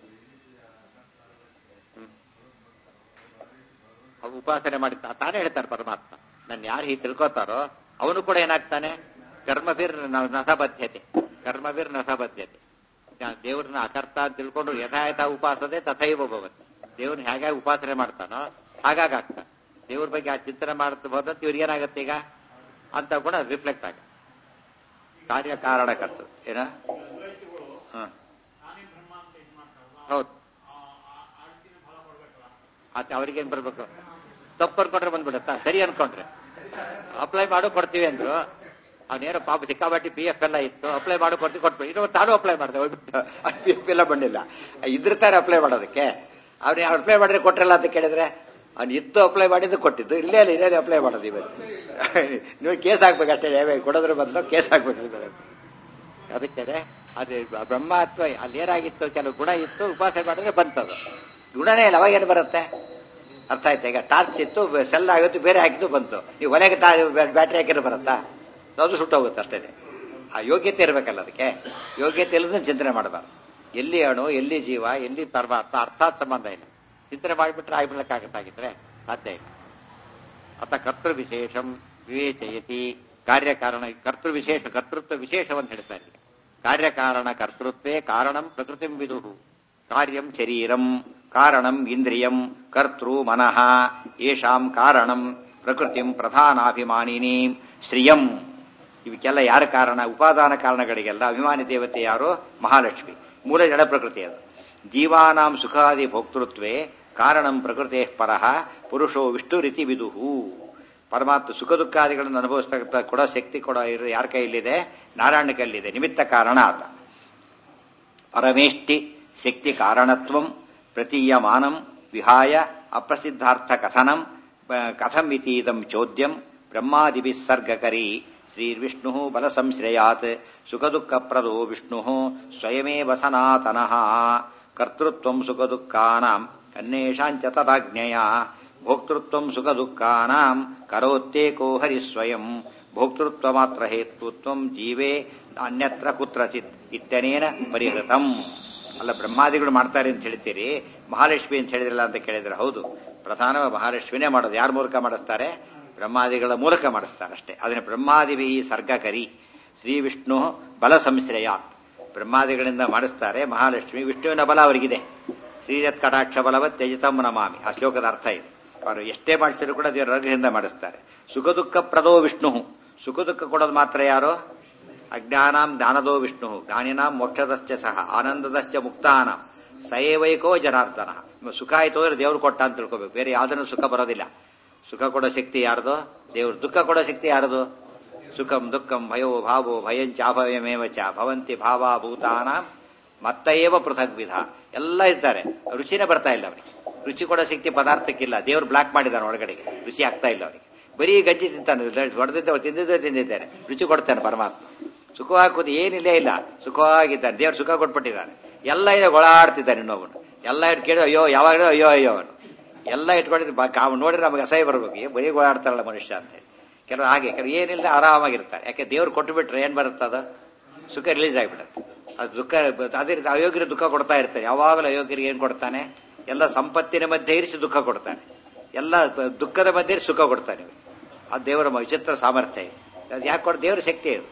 ಉಪಾಸನೆ ಮಾಡಿ ತಾನೇ ಹೇಳ್ತಾರೆ ಪರಮಾತ್ಮ. ನನ್ನ ಯಾರು ಹೀಗೆ ತಿಳ್ಕೋತಾರೋ ಅವನು ಕೂಡ ಏನಾಗ್ತಾನೆ? ಕರ್ಮವೀರ್ ನಸಬದ್ಧತೆ, ಕರ್ಮವೀರ್ ನಸಬದ್ಧತೆ. ದೇವ್ರನ್ನ ಅಕರ್ತ ಅಂತ ತಿಳ್ಕೊಂಡು ಯಥಾಯಥ ಉಪಾಸದೆ ತಥೈವ ಭವತಿ. ದೇವ್ರನ್ನ ಹೇಗಾಗಿ ಉಪಾಸನೆ ಮಾಡ್ತಾನೋ ಹಾಗಾಗಿ ಆಗ್ತಾನೆ. ದೇವ್ರ ಬಗ್ಗೆ ಆ ಚಿಂತನೆ ಮಾಡ್ತಾ ಹೋದಂತ ಇವ್ರಿಗೆ ಏನಾಗತ್ತೆ ಈಗ ಅಂತ ಕೂಡ ರಿಫ್ಲೆಕ್ಟ್ ಆಗ. ಕಾರ್ಯಕಾರಣ ಕರ್ತ ಏನ ಹ ಹೌದು. ಆತ ಅವ್ರಿಗೇನ್ ಬರ್ಬೇಕು? ತಪ್ಪು ಅನ್ಕೊಂಡ್ರೆ ಬಂದ್ಬಿಡತ್ತಾ? ಸರಿ ಅನ್ಕೊಂಡ್ರೆ ಅಪ್ಲೈ ಮಾಡು ಕೊಡ್ತೀವಿ ಅಂದ್ರು. ಅವನೇನೋ ಪಾಪ ಸಿಕ್ಕಾಬಟ್ಟಿ ಪಿ ಎಫ್ ಎಲ್ಲ ಇತ್ತು, ಅಪ್ಲೈ ಮಾಡೋ ಕೊಟ್ಟು ಕೊಟ್ಬಿಟ್ಟು ಇದು ತಾನು ಅಪ್ಲೈ ಮಾಡಿದೆ, ಹೋಗ್ಬಿಟ್ಟು ಪಿ ಎಫ್ ಎಲ್ಲ ಬಂದಿಲ್ಲ. ಇದ್ರ ತಾರೆ ಅಪ್ಲೈ ಮಾಡೋದಕ್ಕೆ ಅವ್ನಿಗೆ ಅಪ್ಲೈ ಮಾಡಿದ್ರೆ ಕೊಟ್ಟಿರಲ್ಲ ಅಂತ ಕೇಳಿದ್ರೆ ಅವ್ನು ಇತ್ತು ಅಪ್ಲೈ ಮಾಡಿದ್ದು ಕೊಟ್ಟಿದ್ದು, ಇಲ್ಲೇ ಇಲ್ಲ ಇಲ್ಲೇ ಅಪ್ಲೈ ಮಾಡೋದು. ಇವತ್ತು ನೀವು ಕೇಸ್ ಹಾಕ್ಬೇಕು ಅಷ್ಟೇ, ಕೊಡೋದ್ರ ಬದಲು ಕೇಸ್ ಹಾಕ್ಬೇಕು. ಅದಕ್ಕೆ ಅದು ಬ್ರಹ್ಮಾತ್ಮ ಅಲ್ಲಿ ಏನಾಗಿತ್ತು, ಕೆಲವು ಗುಣ ಇತ್ತು, ಉಪಾಸನೆ ಮಾಡಿದ್ರೆ ಬಂತದು. ಗುಣನೇ ಇಲ್ಲ, ಅವಾಗ ಏನು ಬರುತ್ತೆ ಅರ್ಥ ಆಯ್ತಾ? ಈಗ ಟಾರ್ಚ್ ಇತ್ತು, ಸೆಲ್ ಆಗಿತ್ತು, ಬೇರೆ ಹಾಕಿದ್ದು ಬಂತು. ನೀವು ಒಲೆಗೆ ಬ್ಯಾಟ್ರಿ ಹಾಕಿದ್ರೆ ಬರುತ್ತಾ? ಅದು ಸುಟ್ಟೋಗುತ್ತೆ ಅಷ್ಟೇ. ಆ ಯೋಗ್ಯತೆ ಇರಬೇಕಲ್ಲ, ಅದಕ್ಕೆ ಯೋಗ್ಯತೆ ಇಲ್ಲದ ಚಿಂತನೆ ಮಾಡಬಾರ್ದು. ಎಲ್ಲಿ ಅಣು, ಎಲ್ಲಿ ಜೀವ, ಎಲ್ಲಿ ಪರಮಾತ್ಮ, ಅರ್ಥಾತ್ ಸಂಬಂಧ ಇಲ್ಲ. ಚಿಂತನೆ ಮಾಡಿಬಿಟ್ರೆ ಆಗಿಬಿಡ್ಲಕ್ಕಾಗತ್ತಾಗಿದ್ರೆ ಸಾಧ್ಯ ಇಲ್ಲ. ಅಥ ಕರ್ತೃ ವಿಶೇಷಂ ವಿವೇಚಯತಿ ಕಾರ್ಯಕಾರಣ ಕರ್ತೃ ವಿಶೇಷ ಕರ್ತೃತ್ವ ವಿಶೇಷವನ್ನು ಹೇಳ್ತಾರೆ. ಕಾರ್ಯಕಾರಣ ಕರ್ತೃತ್ವೇ ಕಾರಣಂ ಪ್ರಕೃತಿಂ ವಿದುಹು ಕಾರ್ಯಂ ಶರೀರಂ ಕಾರಣಂ ಇಂದ್ರಿಯಂ ಕರ್ತೃ ಮನಃ ಯೇಷಾಂ ಕಾರಣಂ ಪ್ರಕೃತಿಂ ಪ್ರಧಾನಾಭಿಮಾನಿನಿ ಶ್ರಿಯಂ. ಇವಕ್ಕೆಲ್ಲ ಯಾರ ಕಾರಣ? ಉಪಾದಾನ ಕಾರಣಗಳಿಗೆಲ್ಲ ಅಭಿಮಾನಿ ದೇವತೆ ಯಾರು? ಮಹಾಲಕ್ಷ್ಮಿ. ಮೂಲ ಜಡ ಪ್ರಕೃತಿ ಅದು. ಜೀವಾನಾಂ ಸುಖಾದಿ ಭೋಕ್ತೃತ್ವೇ ಕಾರಣಂ ಪ್ರಕೃತೇ ಪರಃ ಪುರುಷೋ ವಿಷ್ಣು ರೀತಿ ವಿದುಹು. ಪರಮಾತ್ಮ ಸುಖ ದುಃಖಾದಿಗಳನ್ನು ಅನುಭವಿಸ್ತಕ್ಕ ಕೊಡೋ ಶಕ್ತಿ ಕೊಡೋ ಇರೋ ಯಾರ ಕೈಯಲ್ಲಿದೆ? ನಾರಾಯಣ ಕೈಯಲ್ಲಿದೆ. ನಿಮಿತ್ತ ಕಾರಣ ಆತ. ಪರಮೇಷ್ಟಿ ಶಕ್ತಿ ಕಾರಣತ್ವಂ ಪ್ರತೀಯಮಾನಂ ವಿಹಾಯ ಅಪ್ರಸಿದ್ಧಾರ್ಥ ಕಥನಂ ಕಥಂ ಇತೀದಂ ಚೋದ್ಯಂ ಬ್ರಹ್ಮಾದಿಭಿಸ್ಸರ್ಗಕರಿ ಶ್ರೀರ್ವಿಷ್ಣು ಬಲ ಸಂಶ್ರಯಾತ್ ಸುಖ ದುಃಖ ಪ್ರದೋ ವಿಷ್ಣು ಸ್ವಯಮೇವ ಸನಾತನಃ. ಕರ್ತೃತ್ವಂ ಸುಖ ದುಃಖಾನಾಂ ಅನ್ಯೇಷಾಂಚ ತದಾಜ್ಞೆಯ ಭೋಕ್ತೃತ್ವಂ ಸುಖ ದುಃಖಾನಾಂ ಕರೋತ್ಯೇಕೋ ಹರಿ ಸ್ವಯಂ ಭೋಕ್ತೃತ್ವ ಮಾತ್ರ ಹೇತುತ್ವಂ ಜೀವೇ ಅನ್ಯತ್ರ ಕುತ್ರಚಿತ್ ಇತ್ಯನೇನ ಪರಿಹೃತಂ. ಅಲ್ಲ, ಬ್ರಹ್ಮಾದಿಗಳು ಮಾಡ್ತಾರೆ ಅಂತ ಹೇಳ್ತೀರಿ, ಮಹಾಲಕ್ಷ್ಮಿ ಅಂತ ಹೇಳಿದ್ರಲ್ಲ ಅಂತ ಕೇಳಿದ್ರೆ ಹೌದು, ಪ್ರಧಾನ ಮಹಾಲಕ್ಷ್ಮಿನೇ ಮಾಡೋದು. ಯಾರ ಮೂಲಕ ಮಾಡಿಸ್ತಾರೆ? ಬ್ರಹ್ಮಾದಿಗಳ ಮೂಲಕ ಮಾಡಿಸ್ತಾರೆ ಅಷ್ಟೇ. ಅದನ್ನ ಬ್ರಹ್ಮಾದಿಭಿ ಸರ್ಗಕರಿ ಶ್ರೀ ವಿಷ್ಣು ಬಲ ಸಂಶ್ರಯಾತ್. ಬ್ರಹ್ಮಾದಿಗಳಿಂದ ಮಾಡಿಸ್ತಾರೆ ಮಹಾಲಕ್ಷ್ಮಿ. ವಿಷ್ಣುವಿನ ಬಲ ಅವರಿಗಿದೆ. ಶ್ರೀರತ್ ಕಟಾಕ್ಷ ಬಲವತ್ ತ್ಯಜಿತಂ ನಮಾಮಿ. ಆ ಶ್ಲೋಕದ ಅರ್ಥ ಇದೆ. ಅವರು ಎಷ್ಟೇ ಮಾಡಿಸಿದ್ರು ಕೂಡ ದೇವರ ರಗದಿಂದ ಮಾಡಿಸ್ತಾರೆ. ಸುಖ ದುಃಖ ಪ್ರದೋ ವಿಷ್ಣು. ಸುಖ ದುಃಖ ಕೊಡೋದು ಮಾತ್ರ ಯಾರು? ಅಜ್ಞಾನಾಂ ಜ್ಞಾನದೋ ವಿಷ್ಣು ಜ್ಞಾನಿನಾಂ ಮೋಕ್ಷದಶ್ಚ ಸಹ ಆನಂದದಶ್ಚ ಮುಕ್ತಾನಾಂ ಸಯೇವೈಕೋ ಜನಾರ್ದನ. ಸುಖ ಆಯ್ತು ಅಂದ್ರೆ ದೇವ್ರು ಕೊಟ್ಟ ಅಂತ ತಿಳ್ಕೋಬೇಕು. ಬೇರೆ ಯಾವ್ದನ್ನು ಸುಖ ಬರೋದಿಲ್ಲ. ಸುಖ ಕೊಡೋ ಶಕ್ತಿ ಯಾರ್ದು? ದೇವ್ರು. ದುಃಖ ಕೊಡೋ ಶಕ್ತಿ ಯಾರ್ದು? ಸುಖಂ ದುಃಖಂ ಭಯೋ ಭಾವೋ ಭಯಂಚಾಭಯಮೇವ ಚ ಭವಂತಿ ಭಾವ ಭೂತಾನಾಂ ಮತ್ತೇವ ಪೃಥಗ್ ವಿಧ. ಎಲ್ಲ ಇರ್ತಾರೆ, ರುಚಿನೇ ಬರ್ತಾ ಇಲ್ಲ ಅವರಿಗೆ. ರುಚಿ ಕೊಡೋ ಶಕ್ತಿ ಪದಾರ್ಥಕ್ಕಿಲ್ಲ. ದೇವ್ರು ಬ್ಲಾಕ್ ಮಾಡಿದ್ದಾನೆ ಒಳಗಡೆಗೆ, ರುಚಿ ಆಗ್ತಾ ಇಲ್ಲ ಅವರಿಗೆ. ಬರೀ ಗಂಜಿ ತಿಂತಾನೆ, ಹೊಡೆದಿದ್ದ ತಿಂದಿದ್ದೇ ತಿಂದಿದ್ದಾನೆ, ರುಚಿ ಕೊಡ್ತಾನೆ ಪರಮಾತ್ಮ. ಸುಖವಾಗಿ ಕೂತು ಏನಿಲ್ಲೇ ಇಲ್ಲ, ಸುಖವಾಗಿದ್ದಾನೆ. ದೇವ್ರು ಸುಖ ಕೊಟ್ಬಿಟ್ಟಿದ್ದಾನೆ. ಎಲ್ಲ ಇದೆ, ಗೊಳಾಡ್ತಿದ್ದಾನೆ ಇನ್ನೊಬ್ಬನು. ಎಲ್ಲ ಇಟ್ಟು ಕೇಳಿ ಅಯ್ಯೋ ಯಾವಾಗಲೂ ಅಯ್ಯೋ ಅಯ್ಯೋ ಅವನು ಎಲ್ಲ ಇಟ್ಕೊಂಡಿದ್ದು. ಅವ್ನು ನೋಡಿದ್ರೆ ನಮಗೆ ಅಸಹ್ಯ ಬರ್ಬೇಕು, ಬರೀ ಗೊಳಾಡ್ತಾರಲ್ಲ ಮನುಷ್ಯ ಅಂತ ಹೇಳಿ. ಕೆಲವು ಹಾಗೆ, ಕೆಲವು ಏನಿಲ್ಲ ಆರಾಮಾಗಿರ್ತಾರೆ. ಯಾಕೆ ದೇವ್ರು ಕೊಟ್ಟು ಬಿಟ್ರೆ ಏನ್ ಬರುತ್ತದ? ಸುಖ ರಿಲೀಸ್ ಆಗಿಬಿಡುತ್ತೆ. ಅದು ದುಃಖ ಅದೇ ರೀತಿ ಅಯೋಗ್ಯರು ದುಃಖ ಕೊಡ್ತಾ ಇರ್ತಾರೆ. ಯಾವಾಗಲೂ ಅಯೋಗ್ಯರಿಗೆ ಏನ್ ಕೊಡ್ತಾನೆ? ಎಲ್ಲ ಸಂಪತ್ತಿನ ಮಧ್ಯೆ ಇರಿಸಿ ದುಃಖ ಕೊಡ್ತಾನೆ, ಎಲ್ಲ ದುಃಖದ ಮಧ್ಯೆ ಸುಖ ಕೊಡ್ತಾನೆ. ಅದು ದೇವರ ವಿಚಿತ್ರ ಸಾಮರ್ಥ್ಯ. ಅದು ಯಾಕೆ ಕೊಡ? ದೇವರ ಶಕ್ತಿ ಇದು.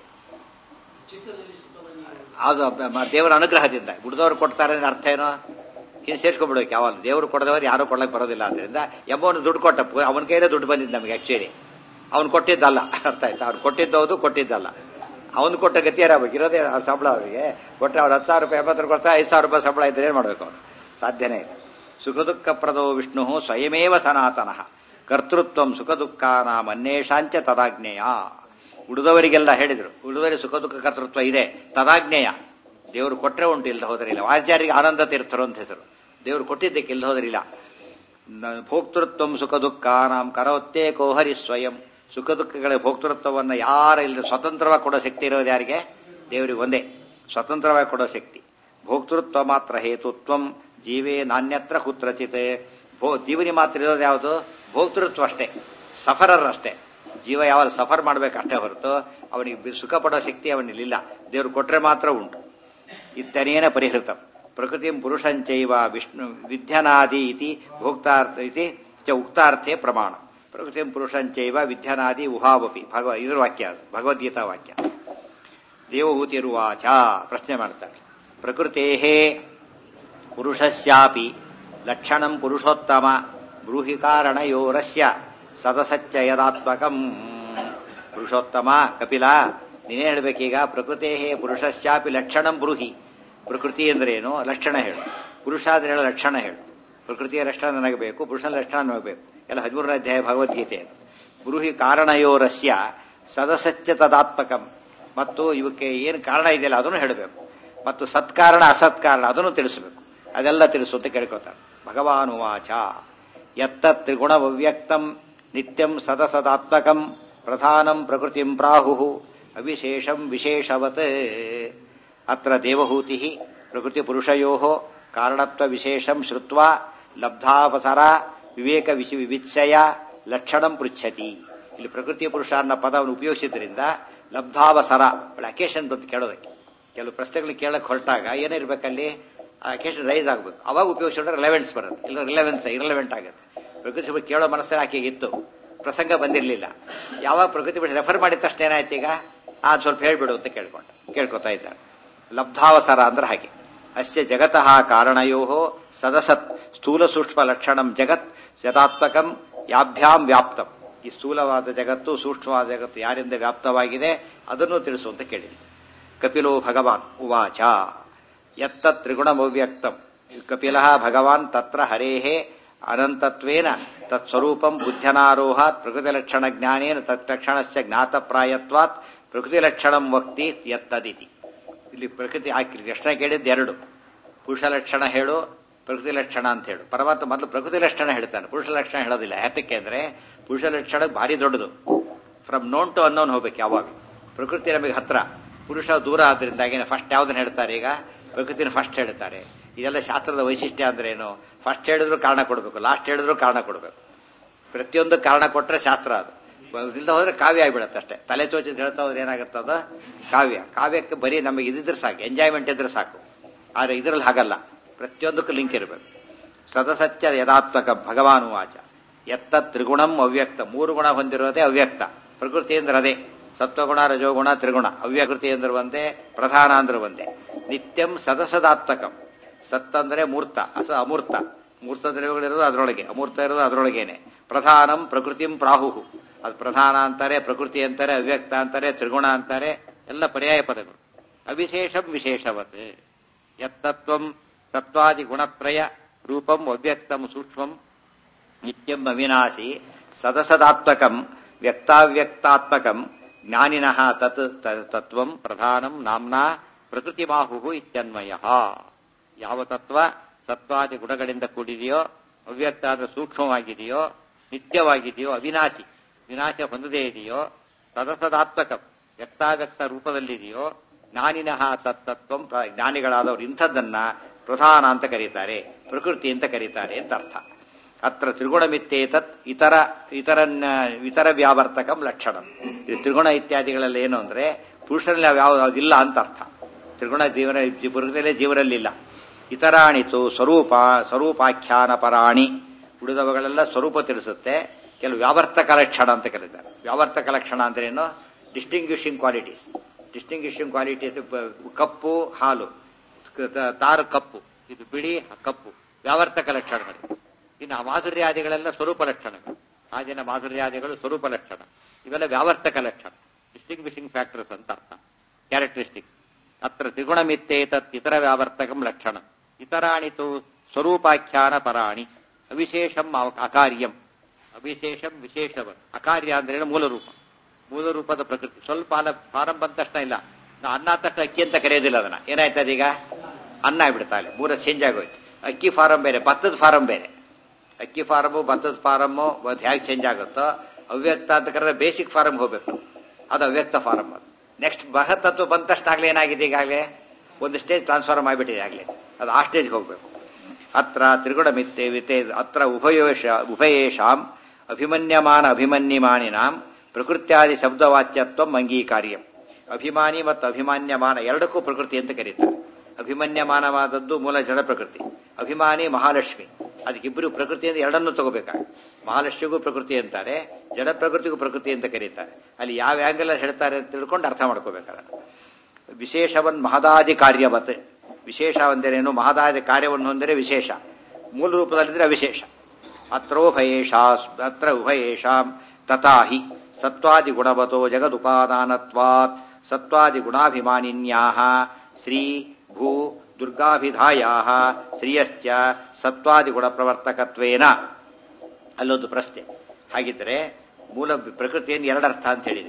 ಅದು ದೇವರ ಅನುಗ್ರಹದಿಂದ ಉಳಿದವ್ರು ಕೊಡ್ತಾರೆ ಅಂದ್ರೆ ಅರ್ಥ ಏನೋ? ಹಿಂದೆ ಸೇರ್ಸ್ಕೊಂಡ್ಬಿಡ್ಬೇಕು. ಯಾವಾಗ ದೇವರು ಕೊಡದವ್ರು ಯಾರು ಕೊಡ್ಲಕ್ಕೆ ಬರೋದಿಲ್ಲ. ಆದ್ರಿಂದ ಎಂಬವನು ದುಡ್ಡು ಕೊಟ್ಟ, ಅವನ ಕೈಲೇ ದುಡ್ಡು ಬಂದಿದ್ದು ನಮಗೆ. ಆಕ್ಚುಲಿ ಅವ್ನು ಕೊಟ್ಟಿದ್ದಲ್ಲ, ಅರ್ಥ ಆಯ್ತಾ? ಅವ್ನು ಕೊಟ್ಟಿದ್ದೌದು, ಕೊಟ್ಟಿದ್ದಲ್ಲ. ಅವನು ಕೊಟ್ಟ ಗತಿಯಾರಬೇಕು. ಇರೋದೇ ಸಂಬಳ ಅವರಿಗೆ ಕೊಟ್ಟರೆ ಅವ್ರು ಹತ್ತು ಸಾವಿರ ರೂಪಾಯಿ ಎಂಬತ್ತು ಕೊಡ್ತಾ ಐದು ಸಾವಿರ ರೂಪಾಯಿ ಸಂಬಳ ಇದ್ರೆ ಏನ್ ಮಾಡ್ಬೇಕು ಅವನು? ಸಾಧ್ಯನೇ ಇಲ್ಲ. ಸುಖ ದುಃಖ ಪ್ರದೋ ವಿಷ್ಣು ಸ್ವಯಮೇವ ಸನಾತನಃ. ಕರ್ತೃತ್ವಂ ಸುಖ ದುಃಖಾನಾಂ ಅನ್ಯೇಷಾಂಚ ತದಾಜ್ಞೆಯ. ಉಳಿದವರಿಗೆಲ್ಲ ಹೇಳಿದ್ರು, ಉಳಿದವರಿಗೆ ಸುಖ ದುಃಖ ಕರ್ತೃತ್ವ ಇದೆ, ತದಾಜ್ಞೆಯ. ದೇವರು ಕೊಟ್ಟರೆ ಉಂಟು, ಇಲ್ದ ಹೋದ್ರಿಲ್ಲ. ಆಚಾರ್ಯರಿಗೆ ಆನಂದ ತೀರ್ಥರು ಅಂತ ಹೆಸರು. ದೇವರು ಕೊಟ್ಟಿದ್ದಕ್ಕೆ ಇಲ್ದ ಹೋದ್ರಿಲ್ಲ. ಭೋಕ್ತೃತ್ವಂ ಸುಖ ದುಃಖಾನಾಂ ಕರೋತ್ಯೇಕೋ ಹರಿ ಸ್ವಯಂ. ಸುಖ ಕುಖಗಳ ಭೋಕ್ತೃತ್ವವನ್ನು ಯಾರ ಇಲ್ಲ ಸ್ವತಂತ್ರವಾಗಿ ಕೊಡೋ ಶಕ್ತಿ ಇರೋದು ಯಾರಿಗೆ? ದೇವರಿಗೆ ಒಂದೇ ಸ್ವತಂತ್ರವಾಗಿ ಕೊಡೋ ಶಕ್ತಿ. ಭೋಕ್ತೃತ್ವ ಮಾತ್ರ ಹೇತುತ್ವಂ ಜೀವೇ ನಾನ್ಯತ್ರ ಕುತ್ರಚಿತ್. ಭೋ ಜೀವನಿ ಮಾತ್ರ ಇರೋದು ಯಾವುದು? ಭೋಕ್ತೃತ್ವ ಅಷ್ಟೇ, ಸಫರರ್ ಅಷ್ಟೇ. ಜೀವ ಯಾವಾಗ ಸಫರ್ ಮಾಡ್ಬೇಕಷ್ಟೇ ಹೊರತು ಅವನಿಗೆ ಸುಖ ಪಡೋ ಶಕ್ತಿ ಅವನಿಲ್ಲ. ದೇವರು ಕೊಟ್ರೆ ಮಾತ್ರ ಉಂಟು. ಇತ್ತನೇನ ಪರಿಹೃತ ಪ್ರಕೃತಿ ಪುರುಷಂಚೈವ ವಿಷ್ಣು ವಿದ್ಯನಾದಿ ಇತಿ ಭೋಕ್ತಾರ್ಥ ಇತಿ ಚ ಉಕ್ತಾರ್ಥೇ ಪ್ರಮಾಣ. ಪ್ರಕೃತಿ ಪುರುಷಂಚೈವ ವಿದ್ಯನಾದಿ ಉಹಾವಪಿ. ಭಗವ ಇದ್ರ ವಾಕ್ಯ, ಅದು ಭಗವದ್ಗೀತಾ ವಾಕ್ಯ. ದೇವಹೂತಿರುವಾಚ ಪ್ರಶ್ನೆ ಮಾಡ್ತಾರೆ. ಪ್ರಕೃತೇ ಪುರುಷಸ್ಯಾಪಿ ಲಕ್ಷಣಂ ಪುರುಷೋತ್ತಮ ಬ್ರೂಹಿ ಕಾರಣಯೋರಸ್ಯ ಸದಸಚ್ಚ ಯದಾತ್ಮಕಂ. ಪುರುಷೋತ್ತಮ ಕಪಿಲ, ನೀನೇ ಹೇಳ್ಬೇಕೀಗ. ಪ್ರಕೃತೇ ಪುರುಷಸ್ಯಾಪಿ ಲಕ್ಷಣಂ ಬ್ರೂಹಿ. ಪ್ರಕೃತಿ ಅಂದ್ರೆ ಏನು? ಲಕ್ಷಣ ಹೇಳು. ಪುರುಷ ಅಂದ್ರೆ ಹೇಳೋ ಲಕ್ಷಣ ಹೇಳು. ಪ್ರಕೃತಿಯ ಲಕ್ಷಣ ನನಗೆ ಬೇಕು, ಪುರುಷನ ಲಕ್ಷಣ ನನಗೆ ಬೇಕು. ಎಲ್ಲ ಹದಿಮೂರನೇ ಅಧ್ಯಾಯ ಭಗವದ್ಗೀತೆ. ಬ್ರೂಹಿ ಕಾರಣಯೋರಸ್ಯ ಸದಸತ್ಯ ತದಾತ್ಮಕಂ, ಮತ್ತು ಇವಕ್ಕೆ ಏನು ಕಾರಣ ಇದೆಯಲ್ಲ ಅದನ್ನು ಹೇಳಬೇಕು, ಮತ್ತು ಸತ್ಕಾರಣ ಅಸತ್ಕಾರಣ ಅದನ್ನು ತಿಳಿಸಬೇಕು. ಅದೆಲ್ಲ ತಿಳಿಸು ಅಂತ ಕೇಳ್ಕೊತಾನೆ. ಭಗವಾನ್ ಉವಾಚ ಯತ್ತ ತ್ರಿಗುಣ ಅವ್ಯಕ್ತಂ ನಿತ್ಯಂ ಸದಸದಾತ್ಮಕಂ ಪ್ರಧಾನಂ ಪ್ರಕೃತಿಂ ಪ್ರಾಹುಃ ಅವಿಶೇಷಂ ವಿಶೇಷವತ್. ಅತ್ರ ದೇವಹೂತಿ ಪ್ರಕೃತಿ ಪುರುಷಯೋಃ ಕಾರಣತ್ವ ವಿಶೇಷಂ ಶ್ರುತ್ವಾ ಲಬ್ಧಾವಸರ ವಿವೇಕ ವಿಷ ವಿವಿತ್ಸಯ ಲಕ್ಷಣಂ ಪೃಚ್ಛತಿ. ಇಲ್ಲಿ ಪ್ರಕೃತಿ ಪುರುಷ ಅನ್ನೋ ಪದವನ್ನು ಉಪಯೋಗಿಸಿದ್ರಿಂದ ಲಬ್ಧಾವಸರ ಅಕೇಶನ್ ಬಂತು ಕೇಳೋದಕ್ಕೆ. ಕೆಲವು ಪ್ರಶ್ನೆಗಳು ಕೇಳಕ್ ಹೊರಟಾಗ ಏನಿರ್ಬೇಕಲ್ಲಿ ಅಕೇಶನ್ ರೈಸ್ ಆಗಬೇಕು, ಅವಾಗ ಉಪಯೋಗಿಸಿದ್ರೆ ರಿಲೆವೆನ್ಸ್ ಬರುತ್ತೆ, ಇಲ್ಲ ರಿಲೆವೆನ್ಸ್ ಇರಲೆವೆಂಟ್ ಆಗುತ್ತೆ. ಪ್ರಕೃತಿ ಪುರುಷ ಕೇಳೋ ಮನಸ್ಸಲ್ಲಿ ಆಕೆಗೆ ಇತ್ತು, ಪ್ರಸಂಗ ಬಂದಿರಲಿಲ್ಲ. ಯಾವಾಗ ಪ್ರಕೃತಿ ಪುರುಷ ರೆಫರ್ ಮಾಡಿದ ತಕ್ಷಣ ಏನಾಯ್ತು, ಈಗ ಅದು ಸ್ವಲ್ಪ ಹೇಳ್ಬಿಡು ಅಂತ ಕೇಳ್ಕೊಂಡು ಕೇಳ್ಕೊತಾ ಇದ್ದಾಳೆ. ಲಬ್ಧಾವಸರ ಅಂದ್ರೆ ಹಾಗೆ. ಅಸ್ಯ ಜಗತಃ ಕಾರಣಯೋ ಸದಸತ್ ಸ್ಥೂಲ ಸೂಕ್ಷ್ಮ ಲಕ್ಷಣಂ ಜಗತ್ ಯಥಾತ್ಮಕಂ ಯಾಭ್ಯಾಂ ವ್ಯಾಪ್ತಂ. ಈ ಸ್ಥೂಲವಾದ ಜಗತ್ತು ಸೂಕ್ಷ್ಮವಾದ ಜಗತ್ತು ಯಾರಿಂದ ವ್ಯಾಪ್ತವಾಗಿದೆ ಅದನ್ನು ತಿಳಿಸು ಅಂತ ಕೇಳಿದೆ. ಕಪಿಲೋ ಭಗವಾನ್ ಉವಾಚ ಯತ್ತ ತ್ರಿಗುಣಮವ್ಯಕ್ತಂ. ಕಪಿಲಃ ಭಗವಾನ್ ತತ್ರ ಹರೇಃ ಅನಂತತ್ವೇನ ತತ್ಸ್ವರೂಪಂ ಬುದ್ಧ್ಯನಾರೋಹಾತ್ ಪ್ರಕೃತಿಲಕ್ಷಣ ಜ್ಞಾನೇನ ತತ್ಲಕ್ಷಣಸ್ಯ ಜ್ಞಾತಪ್ರಾಯತ್ವಾತ್ ಪ್ರಕೃತಿಲಕ್ಷಣಂ ವಕ್ತಿ ಯತ್ತದಿತಿ. ಇಲ್ಲಿ ಪ್ರಕೃತಿ ಹಾಕಿ ಲಕ್ಷಣ ಕೇಳಿದ್ದು ಎರಡು, ಪುರುಷ ಲಕ್ಷಣ ಹೇಳು, ಪ್ರಕೃತಿ ಲಕ್ಷಣ ಅಂತ ಹೇಳು. ಪರಮಾತ್ಮ ಮೊದಲು ಪ್ರಕೃತಿ ಲಕ್ಷಣ ಹೇಳ್ತಾನೆ, ಪುರುಷ ಲಕ್ಷಣ ಹೇಳೋದಿಲ್ಲ. ಯಾತಕ್ಕೆ ಅಂದ್ರೆ ಪುರುಷ ಲಕ್ಷಣ ಭಾರಿ ದೊಡ್ಡದು, ಫ್ರಮ್ ನೋನ್ ಟು ಅನ್ನೋನ್ ಹೋಗ್ಬೇಕು. ಯಾವಾಗ ಪ್ರಕೃತಿ ನಮಗೆ ಹತ್ರ, ಪುರುಷ ದೂರ ಆದ್ರಿಂದಾಗೇನೆ ಫಸ್ಟ್ ಯಾವ್ದನ್ನ ಹೇಳ್ತಾರೆ, ಈಗ ಪ್ರಕೃತಿನ ಫಸ್ಟ್ ಹೇಳ್ತಾರೆ. ಇದೆಲ್ಲ ಶಾಸ್ತ್ರದ ವೈಶಿಷ್ಟ್ಯ ಅಂದ್ರೆ ಏನು, ಫಸ್ಟ್ ಹೇಳಿದ್ರು ಕಾರಣ ಕೊಡಬೇಕು, ಲಾಸ್ಟ್ ಹೇಳಿದ್ರು ಕಾರಣ ಕೊಡಬೇಕು. ಪ್ರತಿಯೊಂದು ಕಾರಣ ಕೊಟ್ರೆ ಶಾಸ್ತ್ರ ಅದು. ಇಲ್ಲದ ಹೋದ್ರೆ ಕಾವ್ಯ ಆಗಿಬಿಡತ್ತೆ ಅಷ್ಟೇ. ತಲೆ ತೋಚಿದ್ ಹೇಳ್ತಾ ಹೋದ್ರೆ ಏನಾಗುತ್ತದ ಕಾವ್ಯ. ಕಾವ್ಯಕ್ಕೆ ಬರೀ ನಮಗೆ ಇದಿದ್ರೆ ಸಾಕು, ಎಂಜಾಯ್ಮೆಂಟ್ ಇದ್ರೆ ಸಾಕು. ಆದ್ರೆ ಇದರಲ್ಲಿ ಹಾಗಲ್ಲ, ಪ್ರತಿಯೊಂದಕ್ಕೂ ಲಿಂಕ್ ಇರಬೇಕು. ಸದಸತ್ಯ ಯದಾತ್ಮಕ ಭಗವಾನ್ ವಾಚ ಎತ್ತ ತ್ರಿಗುಣಂ ಅವ್ಯಕ್ತ. ಮೂರು ಗುಣ ಹೊಂದಿರೋದೇ ಅವ್ಯಕ್ತ. ಪ್ರಕೃತಿ ಅಂದ್ರೆ ಅದೇ ಸತ್ವಗುಣ ರಜೋಗುಣ ತ್ರಿಗುಣ. ಅವ್ಯಕ್ತಿ ಅಂದ್ರೆ ಒಂದೇ, ಪ್ರಧಾನ ಅಂದ್ರೆ ಒಂದೇ. ನಿತ್ಯಂ ಸದಸದಾತ್ಮಕಂ. ಸತ್ ಅಂದ್ರೆ ಮೂರ್ತ, ಅಸ ಅಮೂರ್ತ. ಮೂರ್ತ ದ್ರವ್ಯಗಳಿರೋದು ಅದರೊಳಗೆ, ಅಮೂರ್ತ ಇರೋದು ಅದರೊಳಗೇನೆ. ಪ್ರಧಾನಂ ಪ್ರಕೃತಿಂ ಪ್ರಾಹುಹು. ಅದು ಪ್ರಧಾನ ಅಂತಾರೆ, ಪ್ರಕೃತಿ ಅಂತಾರೆ, ಅವ್ಯಕ್ತ ಅಂತಾರೆ, ತ್ರಿಗುಣ ಅಂತಾರೆ, ಎಲ್ಲ ಪರ್ಯಾಯ ಪದಗಳು. ಅವಿಶೇಷಂ ವಿಶೇಷವತ್. ಯತ್ತತ್ವಂ ಸತ್ವಾದಿ ಗುಣತ್ರಯ ರೂಪಂ ಅವ್ಯಕ್ತಂ ಸೂಕ್ಷ್ಮಂ ನಿತ್ಯಂ ಅವಿನಾಶಿ ಸದಸದಾತ್ಮಕಂ ವ್ಯಕ್ತಾವ್ಯಕ್ತಾತ್ಮಕಂ ಜ್ಞಾನಿನಃ ತತ್ ತತ್ವಂ ಪ್ರಧಾನಂ ನಾಮ್ನಾ ಪ್ರಕೃತಿಮಾಹುಃ ಇತ್ಯನ್ವಯಃ. ಯಾವ ತತ್ವ ಸತ್ವಾದಿ ಗುಣಗಳಿಂದ ಕೂಡಿದೆಯೋ, ಅವ್ಯಕ್ತ ಅಂದ್ರೆ ಸೂಕ್ಷ್ಮವಾಗಿದೆಯೋ, ನಿತ್ಯವಾಗಿದೆಯೋ, ಅವಿನಾಶಿ ವಿನಾಶ ಹೊಂದದೇ ಇದೆಯೋ, ಸದಸದಾತ್ಮಕಂ ವ್ಯಕ್ತಾವ್ಯಕ್ತ ರೂಪದಲ್ಲಿದೆಯೋ, ಜ್ಞಾನಿನಃ ತತ್ತತ್ವಂ ಜ್ಞಾನಿಗಳಾದವರು ಇಂಥದ್ದನ್ನ ಪ್ರಧಾನ ಅಂತ ಕರೀತಾರೆ, ಪ್ರಕೃತಿ ಅಂತ ಕರೀತಾರೆ ಅಂತ ಅರ್ಥ. ಅತ್ರ ತ್ರಿಗುಣಮಿತ್ತೇತತ್ ಇತರ ಇತರ ಇತರ ವ್ಯಾವರ್ತಕಂ ಲಕ್ಷಣಂ. ಇದು ತ್ರಿಗುಣ ಇತ್ಯಾದಿಗಳೆಲ್ಲ ಏನು ಅಂದ್ರೆ ಪುರುಷರಲ್ಲಿ ಯಾವ್ದಿಲ್ಲ ಅಂತ ಅರ್ಥ. ತ್ರಿಗುಣ ಜೀವನ ಪ್ರಕೃತಿಯಲ್ಲೇ ಜೀವನಲ್ಲಿಲ್ಲ. ಇತರಾಣಿತು ಸ್ವರೂಪ ಸ್ವರೂಪಾಖ್ಯಾನ ಪರಾಣಿ. ಉಳಿದವುಗಳೆಲ್ಲ ಸ್ವರೂಪ ತಿಳಿಸುತ್ತೆ. ಕೆಲವು ವ್ಯಾವರ್ತಕ ಲಕ್ಷಣ ಅಂತ ಕರೀತಾರೆ. ವ್ಯಾವರ್ತಕ ಲಕ್ಷಣ ಅಂದ್ರೆ ಏನು, ಡಿಸ್ಟಿಂಗ್ವಿಷಿಂಗ್ ಕ್ವಾಲಿಟೀಸ್. ಡಿಸ್ಟಿಂಗ್ವಿಷಿಂಗ್ ಕ್ವಾಲಿಟೀಸ್ ಕಪ್ಪು ಹಾಲು, ತಾರು ಕಪ್ಪು, ಇದು ಬಿಳಿ ಕಪ್ಪು, ವ್ಯಾವರ್ತಕ ಲಕ್ಷಣಗಳು. ಇನ್ನು ಮಾಧುರ್ಯಾದಿಗಳೆಲ್ಲ ಸ್ವರೂಪ ಲಕ್ಷಣಗಳು. ಆ ಜನ ಮಾಧುರ್ಯಾದಿಗಳು ಸ್ವರೂಪ ಲಕ್ಷಣ. ಇವೆಲ್ಲ ವ್ಯಾವರ್ತಕ ಲಕ್ಷಣ, ಡಿಸ್ಟಿಂಗ್ವಿಷಿಂಗ್ ಫ್ಯಾಕ್ಟರ್ಸ್ ಅಂತ ಅರ್ಥ, ಕ್ಯಾರೆಕ್ಟರಿಸ್ಟಿಕ್ಸ್. ಅತ್ರ ತ್ರಿಗುಣಮಿತ್ತೇತತ್ ಇತರ ವ್ಯಾವರ್ತಕಂ ಲಕ್ಷಣ. ಇತರಾಣಿತು ಸ್ವರೂಪಾಖ್ಯಾನ ಪರಾಣಿ. ಅವಿಶೇಷಂ ಅಕಾರ್ಯಂ. ಅವಿಶೇಷಂ ವಿಶೇಷವ. ಅಕಾರ್ಯ ಅಂದ್ರೆ ಮೂಲ ರೂಪ, ಮೂಲ ರೂಪದ ಪ್ರಕೃತಿ. ಸ್ವಲ್ಪ ಅಲ್ಲ, ಫಾರಂ ಬಂದ ತಕ್ಷಣ ಇಲ್ಲ, ನಾವು ಅನ್ನ ತಕ್ಷಣ ಅಕ್ಕಿ ಅಂತ ಕರೆಯೋದಿಲ್ಲ. ಅದನ್ನ ಏನಾಯ್ತದ ಈಗ ಅನ್ನ ಆಗ್ಬಿಡ್ತಾಳೆ, ಮೂರ ಚೇಂಜ್ ಆಗೋಯ್ತು. ಅಕ್ಕಿ ಫಾರಂ ಬೇರೆ, ಭತ್ತದ ಫಾರಂ ಬೇರೆ. ಅಕ್ಕಿ ಫಾರಮು ಭತ್ತದ ಫಾರಮು ಅದು ಹೇಗೆ ಚೇಂಜ್ ಆಗುತ್ತೋ, ಅವ್ಯಕ್ತ ಅಂತ ಕರೆದ್ರೆ ಬೇಸಿಕ್ ಫಾರಂ ಹೋಗ್ಬೇಕು, ಅದು ಅವ್ಯಕ್ತ ಫಾರಂ. ಅದು ನೆಕ್ಸ್ಟ್ ಬೃಹತ್ತತ್ವ ಬಂದ ತಕ್ಷಣ ಆಗ್ಲೇ ಏನಾಗಿದೆ, ಈಗಾಗಲೇ ಒಂದು ಸ್ಟೇಜ್ ಟ್ರಾನ್ಸ್ಫಾರ್ಮ್ ಆಗಿಬಿಟ್ಟಿದೆ ಆಗ್ಲೇ, ಅದು ಆ ಸ್ಟೇಜ್ಗೆ ಹೋಗ್ಬೇಕು. ಅತ್ರ ತ್ರಿಗುಣಮಿತ್ತೆ ವಿತೆ ಅತ್ರ ಉಭಯೋಷ ಉಭಯೇಷಾಂ ಅಭಿಮನ್ಯಮಾನ ಅಭಿಮನ್ಯಮಾನಿನಾಂ ಪ್ರಕೃತ್ಯಾದಿ ಶಬ್ದವಾಚ್ಯತ್ವ ಅಂಗೀಕಾರ್ಯಂ. ಅಭಿಮಾನಿ ಮತ್ತು ಅಭಿಮಾನ್ಯಮಾನ ಎರಡಕ್ಕೂ ಪ್ರಕೃತಿ ಅಂತ ಕರೀತಾರೆ. ಅಭಿಮನ್ಯಮಾನವಾದದ್ದು ಮೂಲ ಜಡ ಪ್ರಕೃತಿ, ಅಭಿಮಾನಿ ಮಹಾಲಕ್ಷ್ಮಿ. ಅದಕ್ಕಿಬ್ಬರು ಪ್ರಕೃತಿ ಅಂತ ಎರಡನ್ನೂ ತಗೋಬೇಕಾಗ. ಮಹಾಲಕ್ಷ್ಮಿಗೂ ಪ್ರಕೃತಿ ಅಂತಾರೆ, ಜಡ ಪ್ರಕೃತಿಗೂ ಪ್ರಕೃತಿ ಅಂತ ಕರೀತಾರೆ. ಅಲ್ಲಿ ಯಾವ ಆಂಗಲ್ ಹೇಳ್ತಾರೆ ಅಂತ ತಿಳ್ಕೊಂಡು ಅರ್ಥ ಮಾಡ್ಕೋಬೇಕಾದ. ವಿಶೇಷವನ್ ಮಹದಾದಿ ಕಾರ್ಯವತ್. ವಿಶೇಷ ಒಂದರೇನು, ಮಹದಾದಿ ಕಾರ್ಯವನ್ನು ಹೊಂದರೆ ವಿಶೇಷ, ಮೂಲ ರೂಪದಲ್ಲಿದ್ರೆ ಅವಿಶೇಷ. ಅತ್ರೋಭಯೇಷ ಅತ್ರ ಉಭಯೇಷಾಂ ತಥಾಹಿ ಸತ್ವಾದಿ ಗುಣವತೋ ಜಗದುಪಾದಾನತ್ವಾತ್ ಸತ್ವಾದಿ ಗುಣಾಭಿಮಾನಿನ್ಯಾಹ ಶ್ರೀ ಭೂ ದುರ್ಗಾಭಿಧಾಯಾಹ ಶ್ರೀಯಶ್ಚ ಸತ್ವಾದಿ ಗುಣ ಪ್ರವರ್ತಕತ್ವೇನ. ಅಲ್ಲೊಂದು ಪ್ರಶ್ನೆ. ಹಾಗಿದ್ರೆ ಮೂಲ ಪ್ರಕೃತಿಯನ್ನು ಎರಡರ್ಥ ಅಂತ ಹೇಳಿದ್ರಿ.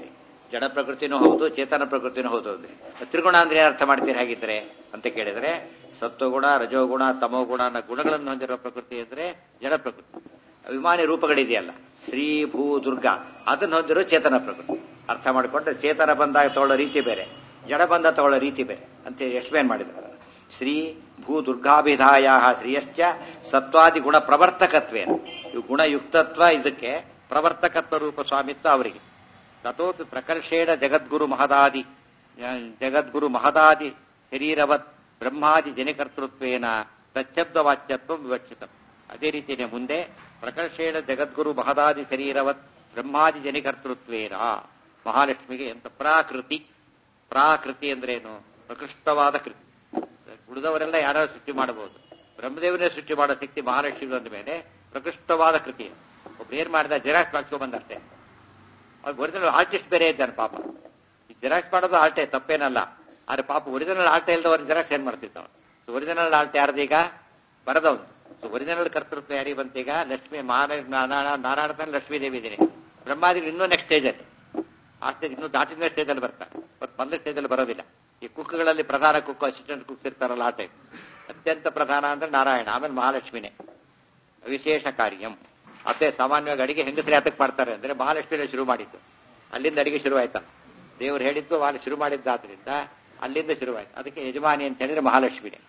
ಜಡ ಪ್ರಕೃತಿನೂ ಹೌದು, ಚೇತನ ಪ್ರಕೃತಿನೂ ಹೌದು. ತ್ರಿಗುಣ ಅಂದ್ರೆ ಏನು ಅರ್ಥ ಮಾಡ್ತೀರಿ ಹಾಗಿದ್ರೆ ಅಂತ ಕೇಳಿದ್ರೆ, ಸತ್ವಗುಣ, ರಜೋಗುಣ, ತಮೋಗುಣ ಅನ್ನೋ ಗುಣಗಳನ್ನು ಹೊಂದಿರುವ ಪ್ರಕೃತಿ ಅಂದ್ರೆ ಜಡ ಪ್ರಕೃತಿ. ಅಭಿಮಾನಿ ರೂಪಗಳಿದೆಯಲ್ಲ, ಶ್ರೀ ಭೂ ದುರ್ಗಾ, ಅದನ್ನು ಹೊಂದಿರೋ ಚೇತನ ಪ್ರಕೃತಿ. ಅರ್ಥ ಮಾಡಿಕೊಂಡ್ರೆ ಚೇತನ ಬಂದಾಗ ತಗೊಳ್ಳೋ ರೀತಿ ಬೇರೆ, ಜಡ ಬಂದ ತಗೊಳ್ಳೋ ರೀತಿ ಬೇರೆ ಅಂತ ಎಕ್ಸ್ಪ್ಲೇನ್ ಮಾಡಿದ್ರು. ಶ್ರೀ ಭೂ ದುರ್ಗಾಭಿಧಾಯ ಶ್ರೀಯಶ್ಚ ಸತ್ವಾದಿ ಗುಣ ಪ್ರವರ್ತಕತ್ವೇನ. ಇವು ಗುಣಯುಕ್ತತ್ವ, ಇದಕ್ಕೆ ಪ್ರವರ್ತಕತ್ವ ರೂಪ ಸ್ವಾಮಿತ್ವ ಅವರಿಗೆ. ತಥೋಪಿ ಪ್ರಕರ್ಷೇಣ ಜಗದ್ಗುರು ಮಹದಾದಿ ಜಗದ್ಗುರು ಮಹದಾದಿ ಶರೀರವತ್ ಬ್ರಹ್ಮಾದಿ ಜನಿಕರ್ತೃತ್ವೇನ ತಚ್ಛಬ್ದ ವಾಚ್ಯತ್ವ ವಿವಕ್ಷಿತ. ಅದೇ ರೀತಿಯೇ ಮುಂದೆ ಪ್ರಕರ್ಷೇಣ ಜಗದ್ಗುರು ಮಹದಾದಿ ಶರೀರವತ್ ಬ್ರಹ್ಮಾದಿ ಜನಿಕರ್ತೃತ್ವೇನ ಮಹಾಲಕ್ಷ್ಮಿಗೆ ಎಂತ ಪ್ರಾಕೃತಿ. ಪ್ರಾಕೃತಿ ಅಂದ್ರೇನು? ಪ್ರಕೃಷ್ಟವಾದ ಕೃತಿ. ಉಳಿದವರೆಲ್ಲ ಯಾರು ಸೃಷ್ಟಿ ಮಾಡಬಹುದು, ಬ್ರಹ್ಮದೇವನೇ ಸೃಷ್ಟಿ ಮಾಡೋ ಶಕ್ತಿ ಮಹಾಲಕ್ಷ್ಮಿ ಅಂದ ಮೇಲೆ ಪ್ರಕೃಷ್ಟವಾದ ಕೃತಿ. ಒಬ್ರು ಏನ್ ಮಾಡಿದ, ಜೆರಾಕ್ಸ್ ಮಾಡ್ಕೊಂಡ್ ಬಂದಷ್ಟೇ. ಅವ್ರು ಒರಿಜಿನಲ್ ಆರ್ಟಿಸ್ಟ್ ಬೇರೆ ಇದ್ದಾನೆ ಪಾಪ. ಈ ಜೆರಾಕ್ಸ್ ಮಾಡೋದು ಆಲ್ಟೆ ತಪ್ಪೇನಲ್ಲ, ಆದ್ರೆ ಪಾಪ ಒರಿಜಿನಲ್ ಆಲ್ಟೆ ಇಲ್ದವ್ರ ಜೆರಾಕ್ಸ್ ಏನ್ ಮಾಡ್ತಿದ್ದವ. ಒರಿಜಿನಲ್ ಆಲ್ಟೆ ಯಾರ್ದೀಗ ಬರದವನು. ಒರಿಜಿನಲ್ ಕರ್ತೃತ್ವ ಯಾರಿಗೆ ಬಂತೀಗ? ಲಕ್ಷ್ಮಿ ಮಹಾನಾರಾಯಣ ನಾರಾಯಣ ಲಕ್ಷ್ಮೀ ದೇವಿ ಇದ್ದೀನಿ. ಬ್ರಹ್ಮಾದಿಗಳು ಇನ್ನೂ ನೆಕ್ಸ್ಟ್ ಸ್ಟೇಜ್ ಅಲ್ಲಿ, ಆ ಸ್ಟೇಜ್ ಇನ್ನೂ ದಾಟಿನ ಸ್ಟೇಜ್ ಅಲ್ಲಿ ಬರ್ತಾರೆ. ಬಟ್ ಮೊದಲ ಸ್ಟೇಜ್ ಅಲ್ಲಿ ಬರೋದಿಲ್ಲ. ಈ ಕುಕ್ಗಳಲ್ಲಿ ಪ್ರಧಾನ ಕುಕ್ಕು, ಅಸಿಸ್ಟೆಂಟ್ ಕುಕ್ಸ್ ಇರ್ತಾರಲ್ಲ, ಆ ಟೈಪ್. ಅತ್ಯಂತ ಪ್ರಧಾನ ಅಂದ್ರೆ ನಾರಾಯಣ, ಆಮೇಲೆ ಮಹಾಲಕ್ಷ್ಮಿನೇ. ವಿಶೇಷ ಕಾರ್ಯಂ. ಅದೇ ಸಾಮಾನ್ಯವಾಗಿ ಅಡಿಗೆ ಹೆಂಗಸರಿ ಯಾತಕ್ ಮಾಡ್ತಾರೆ ಅಂದ್ರೆ ಮಹಾಲಕ್ಷ್ಮಿನೇ ಶುರು ಮಾಡಿದ್ದು. ಅಲ್ಲಿಂದ ಅಡಿಗೆ ಶುರುವಾಯ್ತಲ್ಲ, ದೇವರು ಹೇಳಿದ್ದು ವಾರ ಶುರು ಮಾಡಿದ್ದಾದ್ರಿಂದ ಅಲ್ಲಿಂದ ಶುರುವಾಯ್ತು. ಅದಕ್ಕೆ ಯಜಮಾನಿ ಅಂತ ಹೇಳಿದ್ರೆ ಮಹಾಲಕ್ಷ್ಮಿನೇ.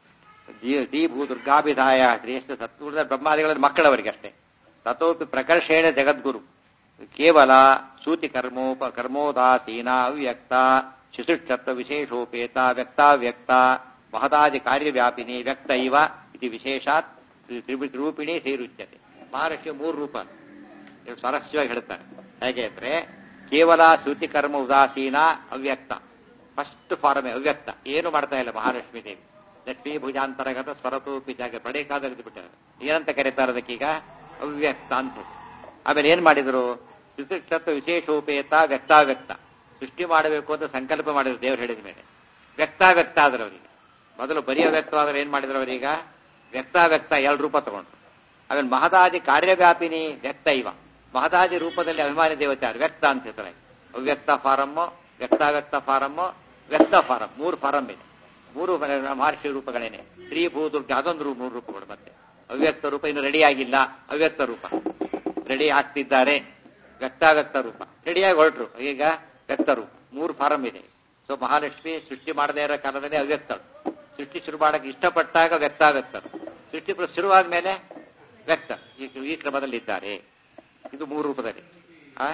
ದಿ ಭೂ ದುರ್ಗಾಭಿಧಾಯ ಶ್ರೇಷ್ಠ ಸತ್ಪುರದ ಬ್ರಹ್ಮಾದಿಗಳ ಮಕ್ಕಳವರಿಗೆ ಅಷ್ಟೇ. ತಥೋಪಿ ಪ್ರಕರ್ಷೇಣ ಜಗದ್ಗುರು ಕೇವಲ ಸೂತಿ ಕರ್ಮೋಪ ಕರ್ಮೋದಾಸೀನ ಅವ್ಯಕ್ತ ಶಿಶುಕ್ಷತ್ವ ವಿಶೇಷೋಪೇತ ವ್ಯಕ್ತಾವ್ಯಕ್ತ ಮಹದಾದಿ ಕಾರ್ಯವ್ಯಾಪಿನಿ ವ್ಯಕ್ತ ಇವ ಇದು ವಿಶೇಷಾತ್ ರೂಪಿಣಿ ಸೇರುಚ್ಯತೆ. ಮಹಾಲಕ್ಷ್ಮಿ ಮೂರು ರೂಪ ಸ್ವಾರಸ್ಯವಾಗಿ ಹೇಳ್ತಾರೆ. ಹೇಗೆ ಅಂದ್ರೆ ಕೇವಲ ಶ್ರುತಿ ಕರ್ಮ ಉದಾಸೀನ ಅವ್ಯಕ್ತ. ಫಸ್ಟ್ ಫಾರಮೆ ಅವ್ಯಕ್ತ, ಏನು ಮಾಡ್ತಾ ಇಲ್ಲ ಮಹಾಲಕ್ಷ್ಮೀ ದೇವಿ. ಲಕ್ಷ್ಮೀ ಭುಜಾಂತರಗತ ಸ್ವರತೋಪಿ ಜಾಗ ಬಡೇಕಾದ ಬಿಟ್ಟಾರೆ. ಏನಂತ ಕರೀತಾರೆ ಅದಕ್ಕೀಗ? ಅವ್ಯಕ್ತ ಅಂತ. ಆಮೇಲೆ ಏನ್ ಮಾಡಿದ್ರು? ಶಿಶುಕ್ಷತ್ವ ವಿಶೇಷೋಪೇತ ವ್ಯಕ್ತಾವ್ಯಕ್ತ. ಸೃಷ್ಟಿ ಮಾಡಬೇಕು ಅಂತ ಸಂಕಲ್ಪ ಮಾಡಿದ್ರು ದೇವರು ಹೇಳಿದ ಮೇಲೆ. ವ್ಯಕ್ತಾವ್ಯಕ್ತ ಆದ್ರೆ ಅವರಿಗೆ ಮೊದಲು ಬರೀ ಅವ್ಯಕ್ತವಾದ್ರೆ ಏನ್ ಮಾಡಿದ್ರು ಅವರೀಗ? ವ್ಯಕ್ತಾವ್ಯಕ್ತ ಎರಡು ರೂಪ ತಗೊಂಡ್ರು. ಆಮೇಲೆ ಮಹದಾದಿ ಕಾರ್ಯವ್ಯಾಪಿನಿ ವ್ಯಕ್ತ ಇವ. ಮಹದಾದಿ ರೂಪದಲ್ಲಿ ಅಭಿಮಾನಿ ದೇವತೆ ವ್ಯಕ್ತ ಅಂತ ಹೇಳ್ತಾರೆ. ಅವ್ಯಕ್ತ ಫಾರಮ್ಮು, ವ್ಯಕ್ತಾವ್ಯಕ್ತ ಫಾರಮ್ಮು, ವ್ಯಕ್ತ ಫಾರಂ, ಮೂರು ಫಾರಂ ಇದೆ. ಮೂರು ಮಹರ್ಷಿ ರೂಪಗಳೇನೆ. ಶ್ರೀ ಭೂ ದುರ್ಗ ಅದೊಂದು ಮೂರು ರೂಪಗಳು. ಮತ್ತೆ ಅವ್ಯಕ್ತ ರೂಪ ಇನ್ನು ರೆಡಿ ಆಗಿಲ್ಲ, ಅವ್ಯಕ್ತ ರೂಪ ರೆಡಿ ಆಗ್ತಿದ್ದಾರೆ. ವ್ಯಕ್ತಾವ್ಯಕ್ತ ರೂಪ ರೆಡಿಯಾಗಿ ಹೊರಟ್ರು, ಈಗ ವ್ಯಕ್ತ ರೂಪ. ಮೂರು ಫಾರಂ ಇದೆ. ಸೊ ಮಹಾಲಕ್ಷ್ಮಿ ಸೃಷ್ಟಿ ಮಾಡದೇ ಇರೋ ಕಾಲದಲ್ಲಿ ಅವ್ಯಕ್ತ, ಸೃಷ್ಟಿ ಶುರು ಮಾಡಕ್ಕೆ ಇಷ್ಟಪಟ್ಟಾಗ ವ್ಯಕ್ತಾವ್ಯಕ್ತ, ಸೃಷ್ಟಿ ಶುರುವಾದ ಮೇಲೆ ವ್ಯಕ್ತ. ಈ ಕ್ರಮದಲ್ಲಿ ಇದ್ದಾರೆ. ಇದು ಮೂರು ರೂಪದಲ್ಲಿ. ಆ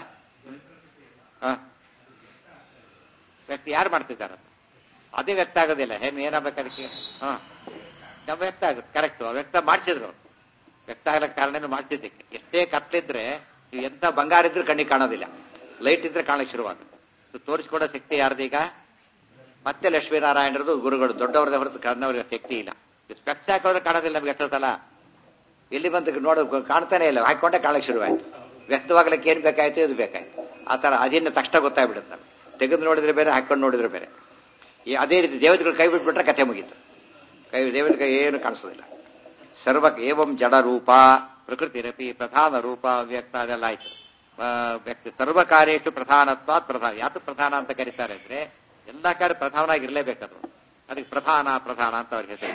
ವ್ಯಕ್ತ ಯಾರು ಮಾಡ್ತಿದ್ದಾರೆ? ಅದೇ ವ್ಯಕ್ತ ಆಗೋದಿಲ್ಲ. ಏನ್ ಏನಾಗಬೇಕದಕ್ಕೆ? ಹಾ ನಾವು ವ್ಯಕ್ತ ಆಗುತ್ತೆ. ಕರೆಕ್ಟ್, ವ್ಯಕ್ತ ಮಾಡಿಸಿದ್ರು. ವ್ಯಕ್ತ ಆಗ್ಲಕ್ಕೆ ಕಾರಣ ಮಾಡಿಸಿದ್ದಕ್ಕೆ. ಎಷ್ಟೇ ಕತ್ಲಿದ್ರೆ, ಎಂತ ಬಂಗಾರ ಇದ್ರೂ ಕಣ್ಣಿಗೆ ಕಾಣೋದಿಲ್ಲ, ಲೈಟ್ ಇದ್ರೆ ಕಾಣಕ್ಕೆ ಶುರುವಾಗುತ್ತೆ. ತೋರಿಸ್ಕೊಡೋ ಶಕ್ತಿ ಯಾರ್ದೀಗ? ಮತ್ತೆ ಲಕ್ಷ್ಮೀನಾರಾಯಣರದು ಗುರುಗಳು, ದೊಡ್ಡವ್ರದ ಹೊರತು ಕಣ್ಣವ್ರಿಗೆ ಶಕ್ತಿ ಇಲ್ಲ. ಸ್ಪೆಕ್ಸ್ ಹಾಕೋದ್ರೆ ಕಾಣೋದಿಲ್ಲ ನಮ್ಗೆ ಎಷ್ಟೊತ್ತಲ್ಲ. ಎಲ್ಲಿ ಬಂತ ನೋಡ ಕಾಣ್ತಾನೆ ಇಲ್ಲ, ಹಾಕೊಂಡೆ ಕಾಣಕ್ಕೆ ಶುರುವಾಯ್ತು. ವ್ಯಕ್ತವಾಗ್ಲಿಕ್ಕೆ ಏನ್ ಬೇಕಾಯ್ತು, ಇದು ಬೇಕಾಯ್ತು. ಆ ತರ ಅದಿನ್ನ ತಕ್ಷಣ ಗೊತ್ತಾಗ್ಬಿಡುತ್ತೆ. ತೆಗೆದು ನೋಡಿದ್ರೆ ಬೇರೆ, ಹಾಕೊಂಡು ನೋಡಿದ್ರೆ ಬೇರೆ. ಈ ಅದೇ ರೀತಿ ದೇವತೆಗಳು ಕೈ ಬಿಟ್ಬಿಟ್ರೆ ಕಥೆ ಮುಗೀತು. ಕೈ ದೇವತೆ ಏನು ಕಾಣಿಸೋದಿಲ್ಲ. ಸರ್ವ ಏವಂ ಜಡ ರೂಪ ಪ್ರಕೃತಿ ರಪಿ ಪ್ರಧಾನ ರೂಪ ವ್ಯಕ್ತ ಅದೆಲ್ಲ ಆಯ್ತು. ವ್ಯಕ್ತಿ ಸರ್ವ ಕಾರ್ಯೇಶು ಪ್ರಧಾನತ್ವಾತ್ ಪ್ರಧಾನ. ಯಾತು ಪ್ರಧಾನ ಅಂತ ಕರೀತಾರೆ ಅಂದ್ರೆ ಎಲ್ಲಾ ಕಾರ್ಯ ಪ್ರಧಾನವಾಗಿರ್ಲೇಬೇಕದು. ಅದಕ್ಕೆ ಪ್ರಧಾನ ಪ್ರಧಾನ ಅಂತ ಅವ್ರಿಗೆ ಹೇಳ್ತಾರೆ.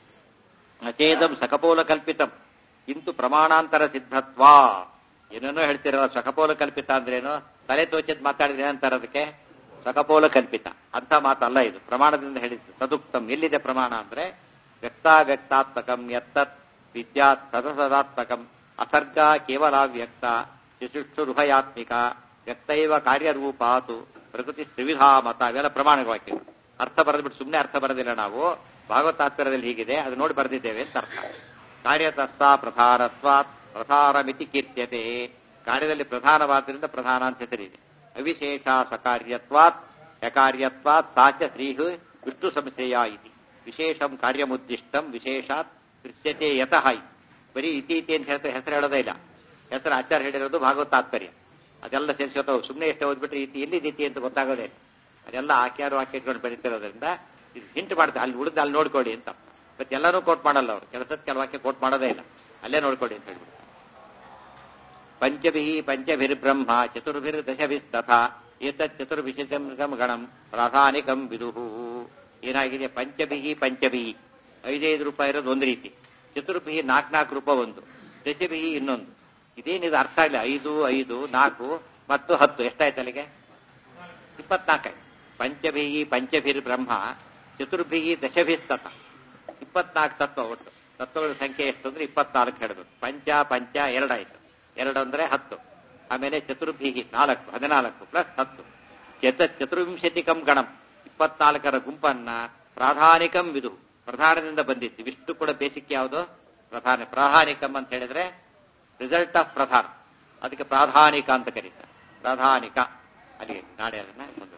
ಅಚೇದಂ ಸಕಪೋಲ ಕಲ್ಪಿತಂ ಇಂತು ಪ್ರಮಾಣಾಂತರ ಸಿದ್ಧತ್ವ. ಏನೇನೋ ಹೇಳ್ತಿರಲ್ಲ, ಸಕಪೋಲ ಕಲ್ಪಿತ ಅಂದ್ರೇನು? ತಲೆ ತೋಚದ್ ಮಾತಾಡಿದ್ರೆ ಏನಂತಾರೆ ಅದಕ್ಕೆ? ಸಕಪೋಲ ಕಲ್ಪಿತ ಅಂತ ಮಾತಲ್ಲ ಇದು, ಪ್ರಮಾಣದಿಂದ ಹೇಳಿದ್ದು. ತದುಕ್ತಂ, ಎಲ್ಲಿದೆ ಪ್ರಮಾಣ ಅಂದ್ರೆ ವ್ಯಕ್ತಾವ್ಯಕ್ತಾತ್ಮಕಂ ಯತ್ತತ್ ವಿದ್ಯಾತ್ ಸದಸದಾತ್ಮಕಂ ಅಸರ್ಗ ಕೇವಲ ವ್ಯಕ್ತ ಶಿಶುಕ್ಷುರುಭಯಾತ್ಮಿಕ ವ್ಯಕ್ತೈವ ಕಾರ್ಯರೂಪಾತು ಪ್ರಕೃತಿ ತ್ರಿವಿಧಾ ಮತ. ಅವೆಲ್ಲ ಪ್ರಮಾಣ ವಾಕ್ಯಗಳು. ಅರ್ಥ ಬರೆದ್ಬಿಟ್ಟು ಸುಮ್ಮನೆ ಅರ್ಥ ಬರೋದಿಲ್ಲ ನಾವು. ಭಾಗವತಾತ್ಪರ್ಯದಲ್ಲಿ ಹೀಗಿದೆ, ಅದು ನೋಡಿ ಬರೆದಿದ್ದೇವೆ ಅಂತ ಅರ್ಥ. ಕಾರ್ಯತಸ್ಥ ಪ್ರಧಾನತ್ವಾತ್ ಪ್ರಧಾನಮಿತಿ ಕೀರ್ತ್ಯತೆ. ಕಾರ್ಯದಲ್ಲಿ ಪ್ರಧಾನವಾದ್ರಿಂದ ಪ್ರಧಾನ ಅಂತ ಹೆಸರಿದೆ. ಅವಿಶೇಷ ಸಕಾರ್ಯತ್ವಾತ್ ಯಕಾರ್ಯತ್ವಾತ್ ಸಾಚ ಶ್ರೀಹು ವಿಷ್ಣು ಸಂಶಯ ಇತಿ. ವಿಶೇಷಂ ಕಾರ್ಯಮುದ್ದಿಷ್ಟಂ ವಿಶೇಷಾತ್ ದೃಶ್ಯತೆ ಯತಃ. ಬರೀ ಇತಿ ಇತಿ ಅಂತ ಹೇಳ್ತಾರೆ, ಹೆಸರು ಹೇಳೋದೇ ಇಲ್ಲ. ಹೆಸರು ಆಚಾರ್ಯ ಹೇಳಿರೋದು ಭಾಗವತ ತಾತ್ಪರ್ಯ. ಅದೆಲ್ಲ ಸೇರಿಸ್ಕೊತಾವ. ಸುಮ್ಮನೆ ಎಷ್ಟೇ ಓದ್ಬಿಟ್ರೆ ಇತಿ ಎಲ್ಲಿ ಇತಿ ಅಂತ ಗೊತ್ತಾಗೋದೇ ಇಲ್ಲ. ಅದೆಲ್ಲ ಆಕ್ಯಾರು ವಾಕ್ಯಗಳು ಬರೀತಿರೋದ್ರಿಂದ ಇದು ಹಿಂಟ್ ಮಾಡ್ತಾರೆ. ಅಲ್ಲಿ ಉಳಿದು ಅಲ್ಲಿ ನೋಡ್ಕೊಡಿ ಅಂತ. ಇವತ್ತು ಎಲ್ಲರೂ ಕೋಟ್ ಮಾಡಲ್ಲ ಅವರು. ಕೆಲಸದ ಕೆಲ ವಾಕ್ಯ ಕೋಟ್ ಮಾಡೋದೇ ಇಲ್ಲ, ಅಲ್ಲೇ ನೋಡ್ಕೊಡಿ ಅಂತ ಹೇಳ್ಬಿಟ್ಟು. ಪಂಚಭಿ ಪಂಚಭಿರ್ಬ್ರಹ್ಮ ಚತುರ್ಭಿರ್ ದಶಭಿಸ್ತಥಾ ಏತತ್ ಚತುರ್ವಿಶಿಷ್ಟಂ ಗಣಂ ಪ್ರಾಧಾನಿಕಂ ವಿದುಹು. ಏನಾಗಿದೆ, ಪಂಚಬಿಹಿ ಪಂಚಬಿಹಿ ಐದೈದು ರೂಪಾಯಿ ಇರೋದು ಒಂದು ರೀತಿ, ಚತುರ್ಬಿಹಿ ನಾಲ್ಕು ನಾಲ್ಕು ರೂಪಾಯಿ ಒಂದು, ದಶಬಿಹಿ ಇನ್ನೊಂದು. ಇದೇನಿದು ಅರ್ಥ ಇಲ್ಲ. ಐದು ಐದು ನಾಲ್ಕು ಮತ್ತು ಹತ್ತು ಎಷ್ಟಾಯ್ತು ಅಲ್ಲಿಗೆ? ಇಪ್ಪತ್ನಾಲ್ಕಾಯ್ತು. ಪಂಚಭಿಹಿ ಪಂಚಭಿರ್ ಬ್ರಹ್ಮ ಚತುರ್ಭಿಹಿ ದಶಭಿಸ್ತತ. ಇಪ್ಪತ್ನಾಲ್ಕು ತತ್ವ. ಒಟ್ಟು ತತ್ವಗಳ ಸಂಖ್ಯೆ ಎಷ್ಟು ಅಂದ್ರೆ ಇಪ್ಪತ್ನಾಲ್ಕು ಹೇಳಬೇಕು. ಪಂಚ ಪಂಚ ಎರಡಾಯ್ತು, ಎರಡು ಅಂದ್ರೆ ಹತ್ತು. ಆಮೇಲೆ ಚತುರ್ಭಿಹಿ ನಾಲ್ಕು, ಹದಿನಾಲ್ಕು ಪ್ಲಸ್ ಹತ್ತು, ಚತ ಚತುರ್ವಿಂಶತಿಕಂ ಗಣಂ ಇಪ್ಪತ್ನಾಲ್ಕರ ಗುಂಪನ್ನ ಪ್ರಾಧಾನಿಕಂ ವಿದು ಪ್ರಧಾನದಿಂದ ಬಂದಿತ್ತು. ಇವಿಷ್ಟು ಕೂಡ ಬೇಸಿಕ್ ಯಾವುದು? ಪ್ರಧಾನ. ಪ್ರಾಧಾನಿಕಂ ಅಂತ ಹೇಳಿದ್ರೆ ರಿಸಲ್ಟ್ ಆಫ್ ಪ್ರಧಾನ, ಅದಕ್ಕೆ ಪ್ರಾಧಾನಿಕ ಅಂತ ಕರೀತಾರೆ. ಪ್ರಾಧಾನಿಕ ಅಲ್ಲಿಗೆ ನಾಳೆ ಅದನ್ನ ಮುಂದೆ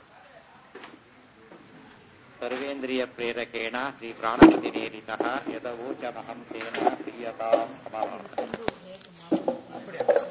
ಸರ್ವೇಂದ್ರಿಯ ಪ್ರೇರಕೇಣ ಶ್ರೀ ಪ್ರಾಣಪತಿ ನೇರಿತಃ ಯದವೋಚಮಹಂ ತೇನ ಪ್ರಿಯತಾಂ ಸಮಾಧಾನ.